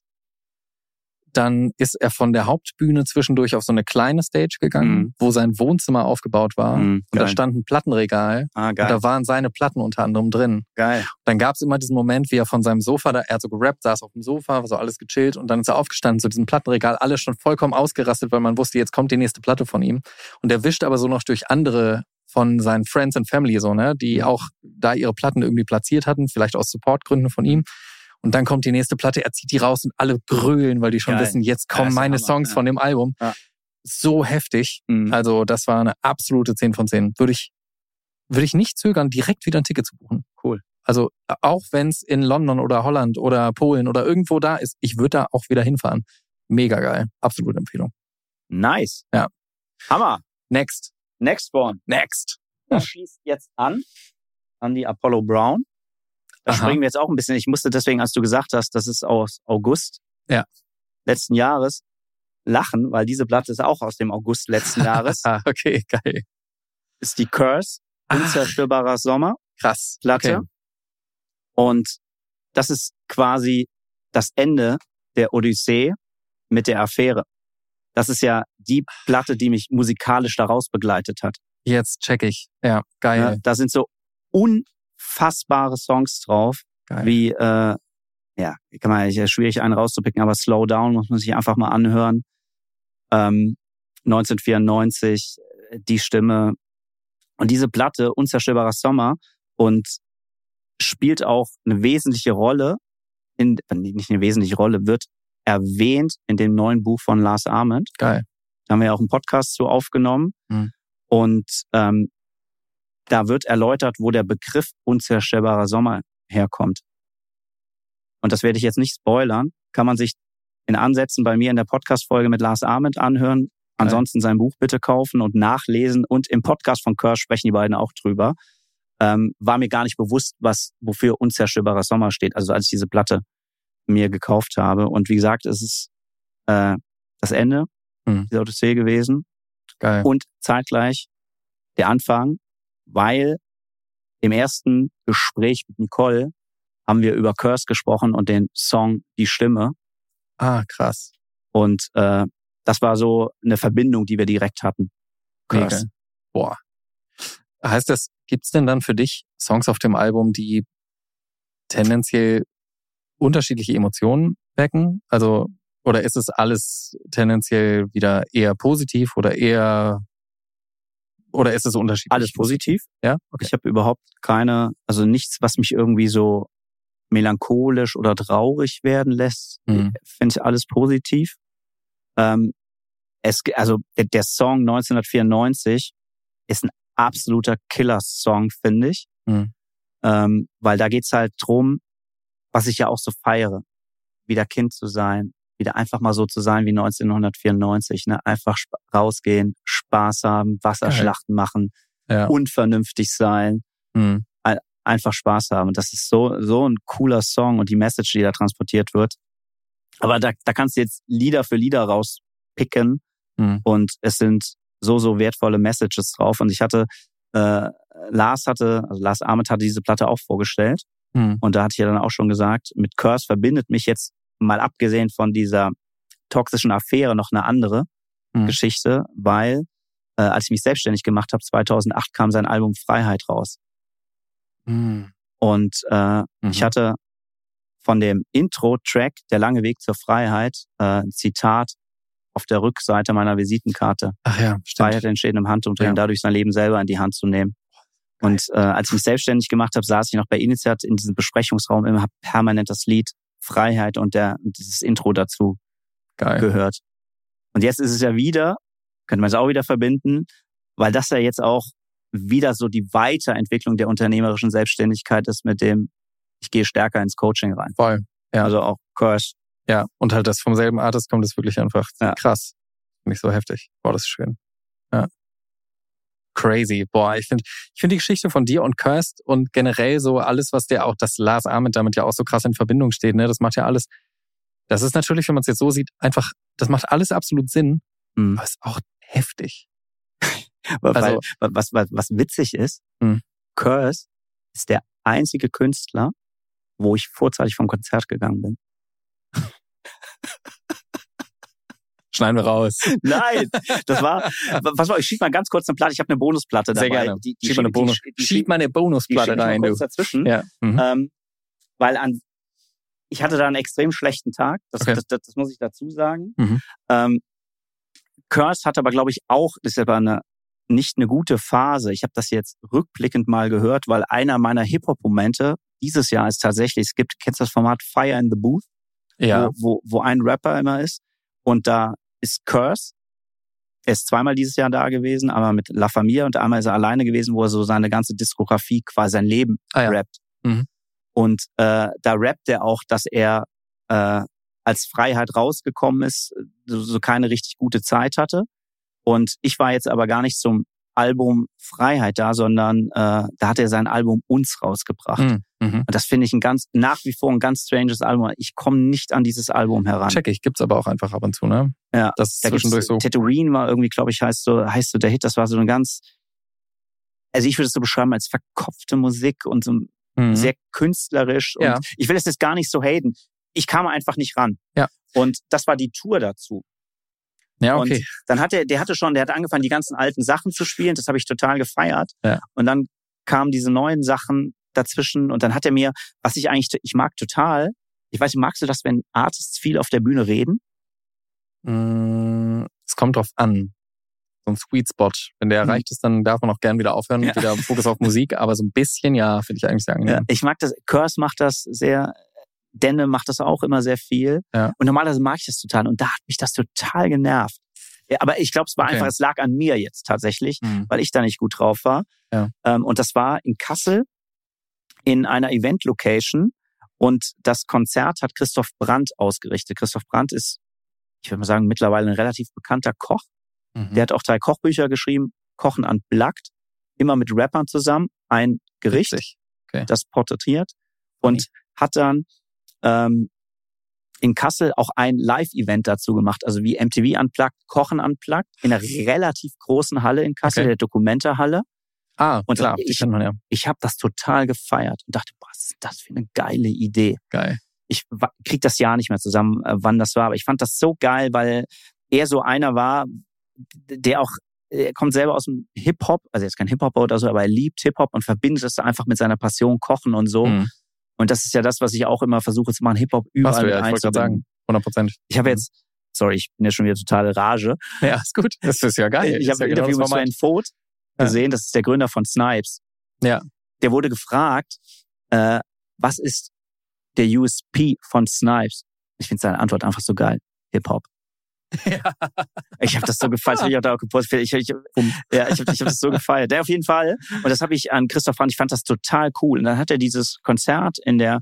Dann ist er von der Hauptbühne zwischendurch auf so eine kleine Stage gegangen, mhm. wo sein Wohnzimmer aufgebaut war. Mhm, und da stand ein Plattenregal. Ah, geil. Und da waren seine Platten unter anderem drin. Geil. Dann gab es immer diesen Moment, wie er von seinem Sofa, da, er hat so gerappt, saß auf dem Sofa, war so alles gechillt und dann ist er aufgestanden zu diesem Plattenregal, alles schon vollkommen ausgerastet, weil man wusste, jetzt kommt die nächste Platte von ihm. Und er wischt aber so noch durch andere von seinen Friends and Family, so, ne, die auch da ihre Platten irgendwie platziert hatten, vielleicht aus Supportgründen von ihm. Und dann kommt die nächste Platte, er zieht die raus und alle grölen, weil die schon Geil. wissen, jetzt kommen meine Hammer. Songs ja. von dem Album. Ja. So heftig. Mhm. Also das war eine absolute zehn von zehn. Würde ich, würde ich nicht zögern, direkt wieder ein Ticket zu buchen. Cool. Also auch wenn es in London oder Holland oder Polen oder irgendwo da ist, ich würde da auch wieder hinfahren. Mega geil. Absolute Empfehlung. Nice. Ja. Hammer. Next. Next one. Next. Das schließt jetzt an, an die Apollo Brown. Da Aha. springen wir jetzt auch ein bisschen. Ich musste deswegen, als du gesagt hast, das ist aus August ja. letzten Jahres, lachen, weil diese Platte ist auch aus dem August letzten Jahres. Okay, geil. Ist die Curse, Unzerstörbarer Sommer. Krass. Platte. Okay. Und das ist quasi das Ende der Odyssee mit der Affäre. Das ist ja die Platte, die mich musikalisch daraus begleitet hat. Jetzt check ich. Ja, geil. Ja, da sind so unfassbare Songs drauf, geil. Wie, äh, ja, kann man ja schwierig einen rauszupicken, aber Slow Down muss man sich einfach mal anhören. Ähm, neunzehnhundertvierundneunzig, die Stimme. Und diese Platte, Unzerstörbarer Sommer, und spielt auch eine wesentliche Rolle, in, nicht eine wesentliche Rolle, wird erwähnt in dem neuen Buch von Lars Ament. Geil. Da haben wir ja auch einen Podcast zu aufgenommen. Mhm. Und ähm, da wird erläutert, wo der Begriff Unzerstörbarer Sommer herkommt. Und das werde ich jetzt nicht spoilern. Kann man sich in Ansätzen bei mir in der Podcast-Folge mit Lars Ament anhören. Ansonsten sein Buch bitte kaufen und nachlesen. Und im Podcast von Curse sprechen die beiden auch drüber. Ähm, war mir gar nicht bewusst, was wofür Unzerstörbarer Sommer steht. Also als ich diese Platte mir gekauft habe. Und wie gesagt, es ist äh, das Ende mhm. dieser Odyssee gewesen. Geil. Und zeitgleich der Anfang, weil im ersten Gespräch mit Nicole haben wir über Curse gesprochen und den Song Die Stimme. Ah, krass. Und äh, das war so eine Verbindung, die wir direkt hatten. Curse. Okay. Boah. Heißt das, gibt's denn dann für dich Songs auf dem Album, die tendenziell unterschiedliche Emotionen wecken? Also, oder ist es alles tendenziell wieder eher positiv oder eher, oder ist es unterschiedlich? Alles positiv. Ja? Okay. Ich habe überhaupt keine, also nichts, was mich irgendwie so melancholisch oder traurig werden lässt. Mhm. Finde ich alles positiv. Ähm, es, also der, der Song neunzehnhundertvierundneunzig ist ein absoluter Killer-Song, finde ich. Mhm. Ähm, weil da geht's halt drum, was ich ja auch so feiere, wieder Kind zu sein, wieder einfach mal so zu sein wie neunzehnhundertvierundneunzig, ne? Einfach sp- rausgehen, Spaß haben, Wasserschlachten Geil. machen, ja. unvernünftig sein, mhm. ein, einfach Spaß haben. Das ist so so ein cooler Song und die Message, die da transportiert wird. Aber da, da kannst du jetzt Lieder für Lieder rauspicken mhm. und es sind so, so wertvolle Messages drauf. Und ich hatte, äh, Lars hatte, also Lars Ament hatte diese Platte auch vorgestellt. Mhm. Und da hatte ich ja dann auch schon gesagt, mit Curse verbindet mich jetzt mal abgesehen von dieser toxischen Affäre noch eine andere mhm. Geschichte, weil äh, als ich mich selbstständig gemacht habe, zweitausendacht kam sein Album Freiheit raus. Mhm. Und äh, mhm. ich hatte von dem Intro-Track Der lange Weg zur Freiheit äh, ein Zitat auf der Rückseite meiner Visitenkarte. Ach ja, stimmt. Freiheit entsteht im Handumdrehen, ja. dadurch sein Leben selber in die Hand zu nehmen. Geil. Und äh, als ich mich selbstständig gemacht habe, saß ich noch bei Initiat in diesem Besprechungsraum, immer habe permanent das Lied Freiheit und der und dieses Intro dazu Geil. gehört. Und jetzt ist es ja wieder, könnte man es auch wieder verbinden, weil das ja jetzt auch wieder so die Weiterentwicklung der unternehmerischen Selbstständigkeit ist mit dem, ich gehe stärker ins Coaching rein. Voll. Ja. Also auch Curse Ja, und halt das vom selben Artist kommt, ist wirklich einfach Ja. krass. Nicht so heftig. Boah, das ist schön. Ja. Crazy. Boah, ich finde ich finde die Geschichte von dir und Cursed und generell so alles, was der auch, dass Lars Ahmed damit ja auch so krass in Verbindung steht, ne, das macht ja alles, das ist natürlich, wenn man es jetzt so sieht, einfach, das macht alles absolut Sinn, Mhm. aber ist auch heftig. Weil, Also- was, was, was witzig ist, Mhm. Curse ist der einzige Künstler, wo ich vorzeitig vom Konzert gegangen bin. Schneiden wir raus. Nein, das war, was war, ich schieb mal ganz kurz eine Platte, ich habe eine Bonusplatte dabei. Sehr gerne. Die, die Schieb mal eine die- Bonus, die- die schieb mal eine die Bonusplatte schieb ich mal rein, kurz du. dazwischen. Ja. Mhm. Ähm, weil an, ich hatte da einen extrem schlechten Tag, das, Okay. das, das, das muss ich dazu sagen. Mhm. Ähm, Curse hat aber, glaube ich, auch, das ist aber eine, nicht eine gute Phase. Ich habe das jetzt rückblickend mal gehört, weil einer meiner Hip-Hop-Momente dieses Jahr ist tatsächlich, es gibt, kennst du das Format Fire in the Booth? Ja. Wo, wo, wo ein Rapper immer ist. Und da ist Curse. Er ist zweimal dieses Jahr da gewesen, aber mit La Familia, und einmal ist er alleine gewesen, wo er so seine ganze Diskografie, quasi sein Leben Ah, ja. rappt. Mhm. Und äh, da rappt er auch, dass er äh, als Freiheit rausgekommen ist, so, so keine richtig gute Zeit hatte. Und ich war jetzt aber gar nicht zum Album Freiheit da, sondern äh, da hat er sein Album Uns rausgebracht. Mhm. Mhm. Und das finde ich ein ganz, nach wie vor ein ganz stranges Album. Ich komme nicht an dieses Album heran. Check ich, gibt's aber auch einfach ab und zu, ne? Ja, Das ist da gibt's zwischendurch so. Tatooine war irgendwie, glaube ich, heißt so, heißt so der Hit. Das war so eine ganz, also ich würde es so beschreiben als verkopfte Musik und so Mhm. sehr künstlerisch. Und Ja. ich will es jetzt gar nicht so haten. Ich kam einfach nicht ran. Ja. Und das war die Tour dazu. Ja, okay. Und dann hat er, der hatte schon, der hat angefangen, die ganzen alten Sachen zu spielen. Das habe ich total gefeiert. Ja. Und dann kamen diese neuen Sachen dazwischen. Und dann hat er mir, was ich eigentlich, ich mag total, ich weiß nicht, magst du das, wenn Artists viel auf der Bühne reden? Mm, Es kommt drauf an. So ein Sweet Spot. Wenn der Mhm. erreicht ist, dann darf man auch gern wieder aufhören, Ja. wieder Fokus auf Musik. Aber so ein bisschen, ja, finde ich eigentlich sehr Ja, angenehm. ich mag das, Curse macht das sehr, Denne macht das auch immer sehr viel. Ja. Und normalerweise mag ich das total. Und da hat mich das total genervt. Ja, aber ich glaube, es war Okay. einfach, es lag an mir jetzt tatsächlich, Mhm. weil ich da nicht gut drauf war. Ja. Ähm, und das war in Kassel in einer Event-Location. Und das Konzert hat Christoph Brandt ausgerichtet. Christoph Brandt ist, ich würde mal sagen, mittlerweile ein relativ bekannter Koch. Mhm. Der hat auch drei Kochbücher geschrieben, Kochen unplugged, immer mit Rappern zusammen, ein Gericht, Witzig. Okay. das porträtiert, und hat dann ähm, in Kassel auch ein Live-Event dazu gemacht, also wie M T V Unplugged, Kochen Unplugged, in einer relativ großen Halle in Kassel, Okay. der Documenta-Halle. Ah, Und klar, die ich- kennt man ja. Ich habe das total gefeiert und dachte, boah, was ist das für eine geile Idee. Geil. Ich wa- krieg das Jahr nicht mehr zusammen, äh, wann das war, aber ich fand das so geil, weil er so einer war, der auch, er kommt selber aus dem Hip-Hop, also jetzt kein Hip-Hop oder so, aber er liebt Hip-Hop und verbindet das einfach mit seiner Passion Kochen und so. Mhm. Und das ist ja das, was ich auch immer versuche zu machen, Hip-Hop Was überall du mit ja, ich wollte gerade einzubinden. sagen. hundert Prozent. Ich habe Mhm. jetzt, sorry, ich bin ja schon wieder totale Rage. Ja, ist gut. Das ist ja geil. Ich Ist habe ja ein genau Interview das mit Format. Sven Vogt Ja. gesehen, das ist der Gründer von Snipes. Ja. Der wurde gefragt, äh, was ist der U S P von Snipes? Ich finde seine Antwort einfach so geil. Hip-Hop. Ja. Ich habe das so gefeiert, das hab ich auch da auch gepostet. Ich, ich, ja, ich habe ich hab das so gefeiert. Der auf jeden Fall. Und das habe ich an Christoph Brandt, ich fand das total cool. Und dann hat er dieses Konzert in der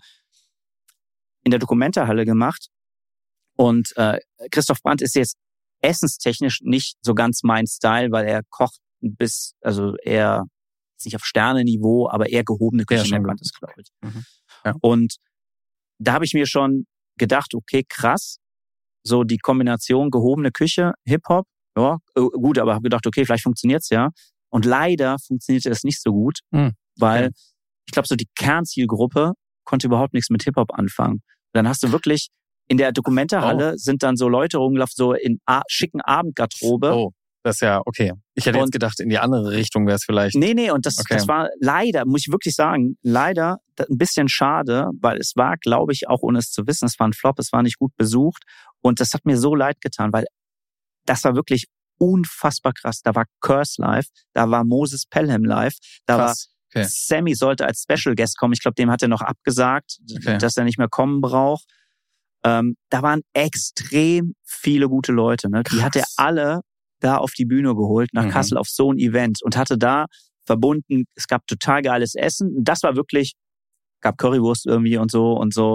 in der Documenta-Halle gemacht. Und äh, Christoph Brandt ist jetzt essenstechnisch nicht so ganz mein Style, weil er kocht bis, also eher ist nicht auf Sternenniveau, aber eher gehobene Küche Ja, schon nennt man gut. das, glaube ich. Mhm. Ja. Und da habe ich mir schon gedacht, okay, krass, so die Kombination gehobene Küche, Hip-Hop, ja, äh, gut, aber habe gedacht, okay, vielleicht funktioniert's ja. Und leider funktionierte es nicht so gut, Mhm. weil Okay. ich glaube, so die Kernzielgruppe konnte überhaupt nichts mit Hip-Hop anfangen. Dann hast du wirklich, in der Documenta-Halle sind dann so Leute rumgelaufen, so in a- schicken Abendgarderobe. Oh, das ist ja okay. Ich hätte jetzt Und- gedacht, in die andere Richtung wäre es vielleicht. Nee, nee, und das, Okay. das war leider, muss ich wirklich sagen, leider da- ein bisschen schade, weil es war, glaube ich, auch ohne es zu wissen, es war ein Flop, es war nicht gut besucht. Und das hat mir so leid getan, weil das war wirklich unfassbar krass. Da war Curse live, da war Moses Pelham live, da Krass. war Okay. Sammy sollte als Special Guest kommen. Ich glaube, dem hat er noch abgesagt, Okay. dass er nicht mehr kommen braucht. Ähm, da waren extrem viele gute Leute. Ne? Die Krass. hat er alle da auf die Bühne geholt, nach Mhm. Kassel auf so ein Event und hatte da verbunden, es gab total geiles Essen. Das war wirklich, gab Currywurst irgendwie und so und so.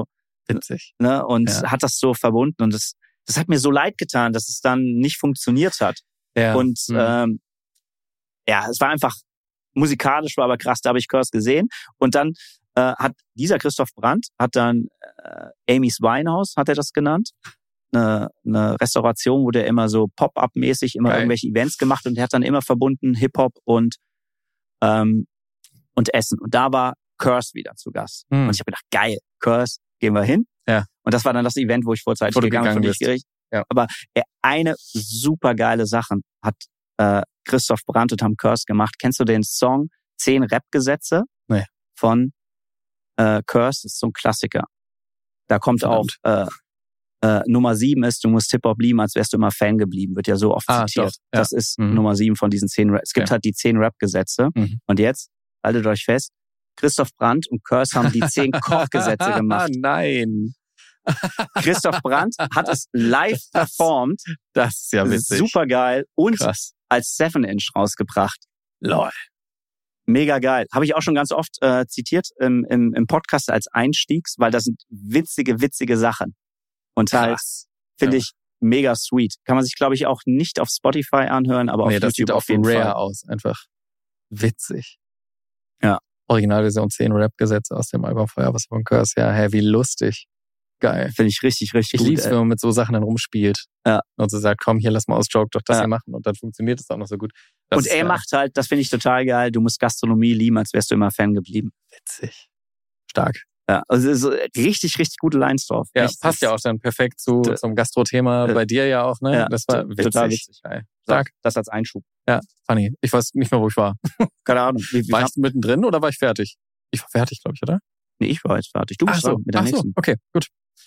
Witzig. Ne? Und Ja. hat das so verbunden. Und das, das hat mir so leid getan, dass es dann nicht funktioniert hat. Ja. Und Mhm. ähm, ja, es war einfach musikalisch, war aber krass, da habe ich Curse gesehen. Und dann äh, hat dieser Christoph Brandt, hat dann äh, Amy's Winehouse, hat er das genannt, eine, eine Restauration, wo der immer so Pop-up-mäßig immer Geil. irgendwelche Events gemacht und der hat dann immer verbunden Hip-Hop und ähm, und Essen. Und da war Curse wieder zu Gast. Mhm. Und ich habe gedacht, geil, Curse, gehen wir hin. Ja. Und das war dann das Event, wo ich vorzeitig Wo du gegangen bin. gegangen für dich bist. Ja. Aber äh, eine super geile Sache hat äh, Christoph Brandt und haben Curse gemacht. Kennst du den Song Zehn Rap-Gesetze? Nee. Von äh, Curse, das ist so ein Klassiker. Da kommt Verdammt. auch äh, äh, Nummer sieben ist, du musst Hip-Hop lieben, als wärst du immer Fan geblieben. Wird ja so oft Ah, zitiert. doch. Ja. Das ist Mhm. Nummer sieben von diesen zehn Rap. Es gibt Okay. halt die zehn Rap-Gesetze. Mhm. Und jetzt, haltet euch fest, Christoph Brandt und Curse haben die zehn Kochgesetze gemacht. Nein. Christoph Brandt hat es live performt. Das ist ja witzig. Super geil. Und Krass. als Seven Inch rausgebracht. Lol. Mega geil. Habe ich auch schon ganz oft äh, zitiert im, im, im Podcast als Einstiegs, weil das sind witzige, witzige Sachen. Und halt, Krass. finde Ja. ich, mega sweet. Kann man sich, glaube ich, auch nicht auf Spotify anhören, aber Nee, auf das YouTube sieht auch auf jeden rare Fall. aus. Einfach witzig. Ja. Originalversion zehn Rap-Gesetze aus dem Album Feuerwasser von Curse. Ja, hey, wie lustig. Geil. Finde ich richtig, richtig Ich gut. lieb's, ey. wenn man mit so Sachen dann rumspielt. Ja. Und so sagt, komm, hier, lass mal aus Joke doch das Ja. hier machen. Und dann funktioniert es auch noch so gut. Das Und ist er geil. macht halt, das finde ich total geil, du musst Gastronomie lieben, als wärst du immer Fan geblieben. Witzig. Stark. Ja, also so richtig, richtig gute Lines drauf. Ja, Echt, passt ja auch dann perfekt zu D- zum Gastro-Thema äh, bei dir ja auch, ne? ja, das war t- witzig. total witzig. Geil. So, Stark. das als Einschub. Ja, funny. Ich weiß nicht mehr, wo ich war. Keine Ahnung. Wie, wie War war ich mittendrin oder war ich fertig? Ich war fertig, glaube ich, oder? nee, ich war jetzt fertig. Du bist Ach so, dran mit der ach so, nächsten. okay, gut.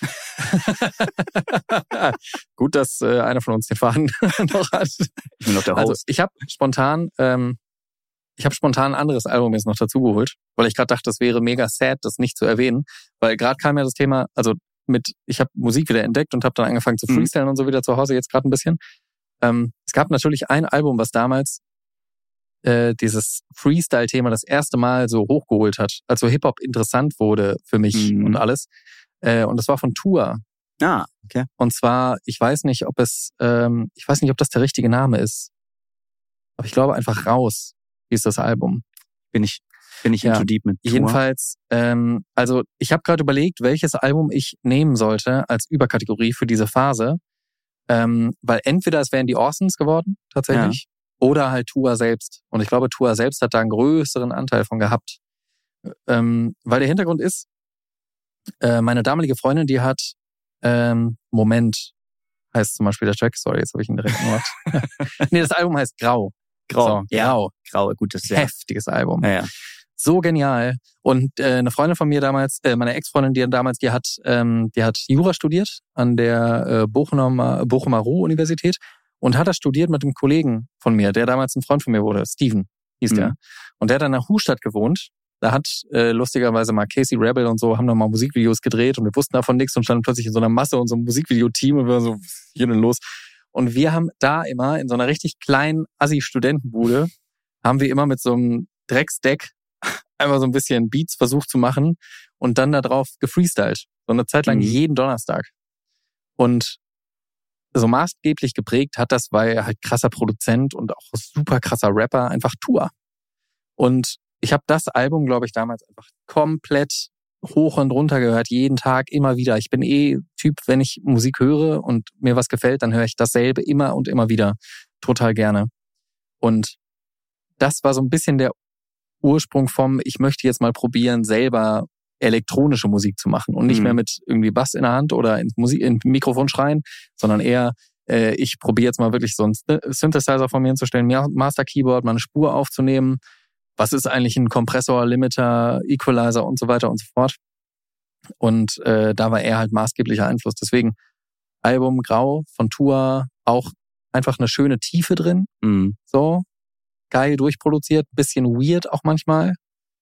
Gut, dass äh, einer von uns den Faden noch hat. Ich bin noch der Also Host. ich habe spontan, ähm, ich habe spontan ein anderes Album jetzt noch dazugeholt, weil ich gerade dachte, das wäre mega sad, das nicht zu erwähnen, weil gerade kam ja das Thema, also mit, ich habe Musik wieder entdeckt und habe dann angefangen zu Mhm. freestylen und so wieder zu Hause jetzt gerade ein bisschen. Ähm, es gab natürlich ein Album, was damals äh, dieses Freestyle-Thema das erste Mal so hochgeholt hat, als so Hip-Hop interessant wurde für mich Mhm. und alles. Äh, und das war von Tour. Ah, okay. Und zwar, ich weiß nicht, ob es, ähm, ich weiß nicht, ob das der richtige Name ist. Aber ich glaube einfach Raus hieß das Album. Bin ich, bin ich Ja. into deep mit Tour. Jedenfalls, ähm, also ich habe gerade überlegt, welches Album ich nehmen sollte als Überkategorie für diese Phase. Ähm, weil entweder es wären die Orsons geworden, tatsächlich, oder halt Tua selbst. Und ich glaube, Tua selbst hat da einen größeren Anteil von gehabt. Ähm, weil der Hintergrund ist, äh, meine damalige Freundin, die hat ähm, Moment, heißt zum Beispiel der Track, sorry, jetzt habe ich ihn direkt gemacht. Nee, das Album heißt Grau. Grau. So, ja. Grau. Grau, gutes Jahr. Heftiges Album. Ja, ja. So genial. Und äh, eine Freundin von mir damals, äh, meine Ex-Freundin, die damals, die hat, ähm, die hat Jura studiert an der äh, Bochumer, Bochumer Ruhr-Universität und hat das studiert mit einem Kollegen von mir, der damals ein Freund von mir wurde, Steven hieß Mhm. der. Und der hat dann nach Hustadt gewohnt. Da hat äh, lustigerweise mal Casey Rebel und so, haben da mal Musikvideos gedreht und wir wussten davon nichts und standen plötzlich in so einer Masse und so einem Musikvideoteam und wir waren so, was ist hier denn los? Und wir haben da immer in so einer richtig kleinen Assi-Studentenbude, haben wir immer mit so einem Drecksdeck einfach so ein bisschen Beats versucht zu machen und dann da drauf gefreestylt. So eine Zeit lang Mhm. jeden Donnerstag. Und so maßgeblich geprägt hat das, weil er halt krasser Produzent und auch super krasser Rapper, einfach Tour. Und ich habe das Album, glaube ich, damals einfach komplett hoch und runter gehört, jeden Tag, immer wieder. Ich bin eh Typ, wenn ich Musik höre und mir was gefällt, dann höre ich dasselbe immer und immer wieder total gerne. Und das war so ein bisschen der Ursprung vom, ich möchte jetzt mal probieren, selber elektronische Musik zu machen und nicht Mhm. mehr mit irgendwie Bass in der Hand oder ins Musik, ins Mikrofon schreien, sondern eher, äh, ich probiere jetzt mal wirklich so einen Synthesizer von mir hinzustellen, Master Keyboard, mal eine Spur aufzunehmen. Was ist eigentlich ein Kompressor, Limiter, Equalizer und so weiter und so fort. Und äh, da war er halt maßgeblicher Einfluss. Deswegen Album Grau von Tua, auch einfach eine schöne Tiefe drin, Mhm. so geil durchproduziert, bisschen weird auch manchmal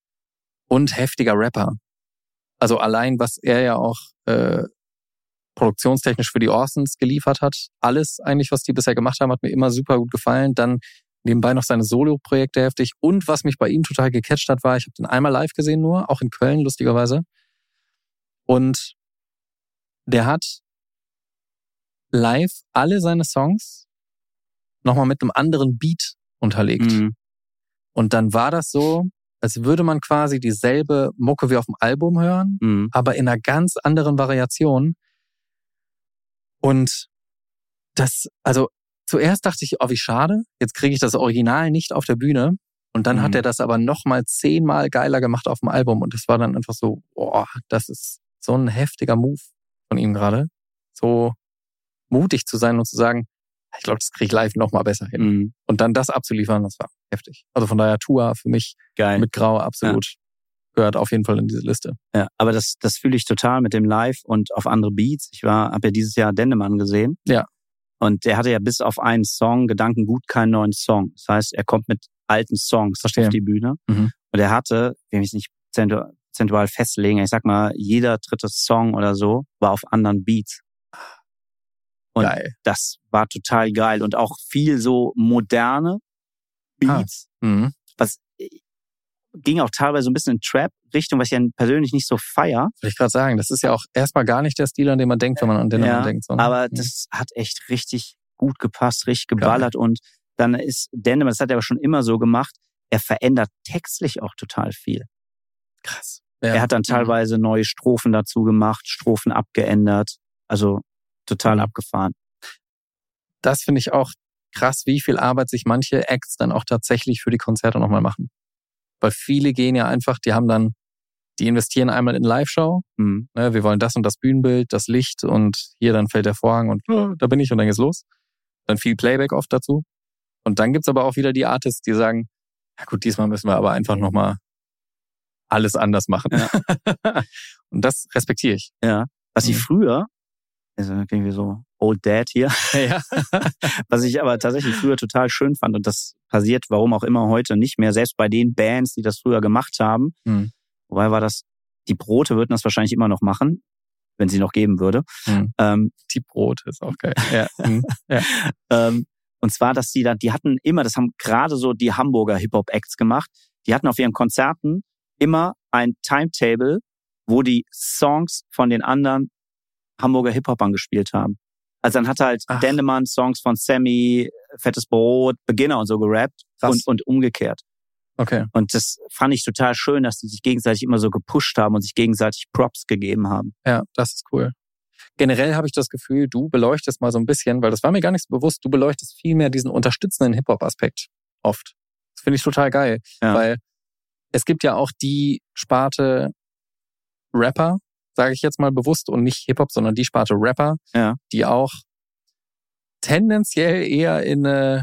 und heftiger Rapper. Also allein, was er ja auch äh, produktionstechnisch für die Orsons geliefert hat, alles eigentlich, was die bisher gemacht haben, hat mir immer super gut gefallen. Dann nebenbei noch seine Solo-Projekte heftig. Und was mich bei ihm total gecatcht hat, war, ich habe den einmal live gesehen nur, auch in Köln, lustigerweise. Und der hat live alle seine Songs nochmal mit einem anderen Beat unterlegt. Mhm. Und dann war das so, als würde man quasi dieselbe Mucke wie auf dem Album hören, Mhm. aber in einer ganz anderen Variation. Und das, also zuerst dachte ich, oh wie schade, jetzt kriege ich das Original nicht auf der Bühne. Und dann Mhm. hat er das aber nochmal zehnmal geiler gemacht auf dem Album. Und das war dann einfach so, boah, das ist so ein heftiger Move von ihm gerade. So mutig zu sein und zu sagen, ich glaube, das kriege ich live nochmal besser hin. Mhm. Und dann das abzuliefern, das war heftig. Also von daher Tua für mich Geil. mit Grau absolut ja. gehört auf jeden Fall in diese Liste. Ja, aber das, das fühle ich total mit dem Live und auf andere Beats. Ich war, habe ja dieses Jahr Dendemann gesehen. Ja. Und der hatte ja bis auf einen Song Gedankengut keinen neuen Song. Das heißt, er kommt mit alten Songs Verstehe. auf die Bühne. Mhm. Und er hatte, wenn ich es nicht prozentual festlegen, ich sag mal, jeder dritte Song oder so war auf anderen Beats. Und geil. Das war total geil. Und auch viel so moderne Beats. Ah. Mhm. Was ging auch teilweise so ein bisschen in Trap-Richtung, was ich ja persönlich nicht so feier. Will ich gerade sagen, das ist ja auch erstmal gar nicht der Stil, an den man denkt, wenn man an den ja, man denkt. So. Aber mhm. das hat echt richtig gut gepasst, richtig geballert. Geil. Und dann ist Dendemann, das hat er aber schon immer so gemacht, er verändert textlich auch total viel. Krass. Ja. Er hat dann teilweise mhm. neue Strophen dazu gemacht, Strophen abgeändert. Also total mhm. abgefahren. Das finde ich auch krass, wie viel Arbeit sich manche Acts dann auch tatsächlich für die Konzerte nochmal machen. Weil viele gehen ja einfach, die haben dann, die investieren einmal in Live-Show. Mhm. Ne, wir wollen das und das Bühnenbild, das Licht und hier dann fällt der Vorhang und oh, da bin ich und dann geht's los. Dann viel Playback oft dazu. Und dann gibt's aber auch wieder die Artists, die sagen, ja gut, diesmal müssen wir aber einfach nochmal alles anders machen. Ja. Und das respektiere ich. Ja. Was mhm. ich früher, also irgendwie so Old Dad hier, ja. was ich aber tatsächlich früher total schön fand und das passiert, warum auch immer heute nicht mehr, selbst bei den Bands, die das früher gemacht haben, mhm. wobei war das, die Brote würden das wahrscheinlich immer noch machen, wenn sie noch geben würde. Mhm. Ähm, die Brote ist auch geil. Ja. mhm. ja. ähm, und zwar, dass die da, die hatten immer, das haben gerade so die Hamburger Hip-Hop-Acts gemacht, die hatten auf ihren Konzerten immer ein Timetable, wo die Songs von den anderen Hamburger Hip-Hopern gespielt haben. Also dann hat halt Ach. Dendemann Songs von Sammy, Fettes Brot, Beginner und so gerappt und, und umgekehrt. Okay. Und das fand ich total schön, dass die sich gegenseitig immer so gepusht haben und sich gegenseitig Props gegeben haben. Ja, das ist cool. Generell habe ich das Gefühl, du beleuchtest mal so ein bisschen, weil das war mir gar nicht so bewusst, du beleuchtest viel mehr diesen unterstützenden Hip-Hop-Aspekt oft. Das finde ich total geil, ja. weil es gibt ja auch die Sparte Rapper, sage ich jetzt mal bewusst, und nicht Hip-Hop, sondern die Sparte Rapper, ja. die auch tendenziell eher in eine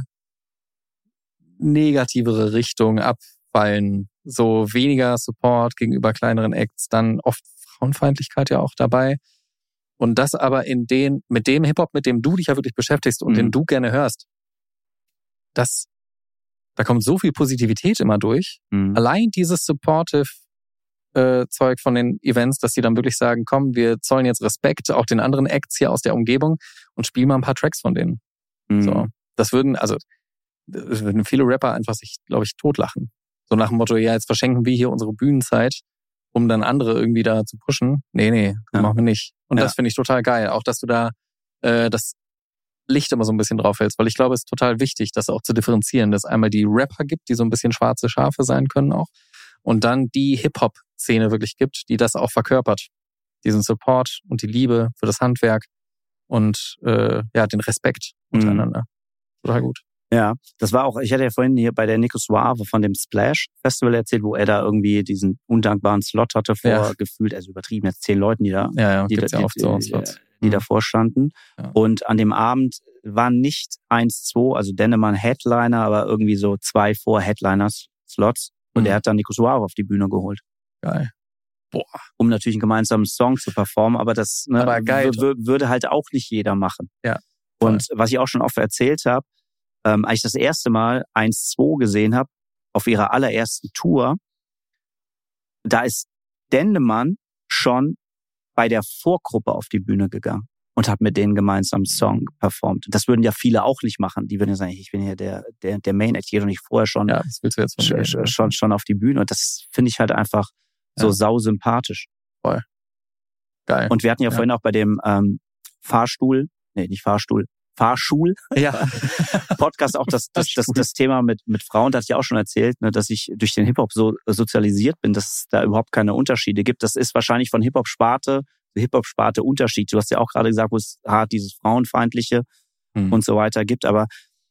negativere Richtung abfallen. So weniger Support gegenüber kleineren Acts, dann oft Frauenfeindlichkeit ja auch dabei. Und das aber in den, mit dem Hip-Hop, mit dem du dich ja wirklich beschäftigst und mhm. den du gerne hörst, das, da kommt so viel Positivität immer durch. Mhm. Allein dieses supportive äh, Zeug von den Events, dass die dann wirklich sagen, komm, wir zollen jetzt Respekt auch den anderen Acts hier aus der Umgebung und spielen mal ein paar Tracks von denen. Mhm. So, das würden, also, das würden viele Rapper einfach sich, glaube ich, totlachen. So nach dem Motto, ja, jetzt verschenken wir hier unsere Bühnenzeit, um dann andere irgendwie da zu pushen. Nee, nee, das ja. machen wir nicht. Und ja. das finde ich total geil. Auch, dass du da äh, das Licht immer so ein bisschen drauf hältst, weil ich glaube, es ist total wichtig, das auch zu differenzieren, dass es einmal die Rapper gibt, die so ein bisschen schwarze Schafe sein können auch, und dann die Hip-Hop-Szene wirklich gibt, die das auch verkörpert. Diesen Support und die Liebe für das Handwerk und äh, ja, den Respekt untereinander. Mhm. Total gut. Ja, das war auch, ich hatte ja vorhin hier bei der Nico Suave von dem Splash Festival erzählt, wo er da irgendwie diesen undankbaren Slot hatte vor ja. gefühlt, also übertrieben, jetzt zehn Leuten, die da, ja, ja, die, gibt's da, ja oft die, so die, Slots. die mhm. davor standen. Ja. Und an dem Abend waren nicht eins, zwei, also Dendemann Headliner, aber irgendwie so zwei vor Headliners-Slots. Und mhm. er hat dann Nico Suave auf die Bühne geholt. Geil. Boah. Um natürlich einen gemeinsamen Song zu performen, aber das ne, aber geil. w- w- würde halt auch nicht jeder machen. Ja. Und was ich auch schon oft erzählt habe, ähm, als ich das erste Mal eins zwei gesehen habe, auf ihrer allerersten Tour, da ist Dendemann schon bei der Vorgruppe auf die Bühne gegangen und hat mit denen gemeinsam einen Song performt. Das würden ja viele auch nicht machen. Die würden ja sagen, ich bin ja der der der Main Act, hier und ich vorher schon, ja, das willst du jetzt von schon, mir, schon schon auf die Bühne. Und das finde ich halt einfach so ja. sau sympathisch. Voll. Geil. Und wir hatten ja, ja. vorhin auch bei dem ähm, Fahrstuhl, nee, nicht Fahrstuhl, Fahrschul ja. Podcast auch das, das, das, das Thema mit, mit Frauen, das hatte ich auch schon erzählt, ne, dass ich durch den Hip-Hop so sozialisiert bin, dass es da überhaupt keine Unterschiede gibt. Das ist wahrscheinlich von Hip-Hop-Sparte zu Hip-Hop-Sparte Unterschied. Du hast ja auch gerade gesagt, wo es hart dieses Frauenfeindliche hm. und so weiter gibt, aber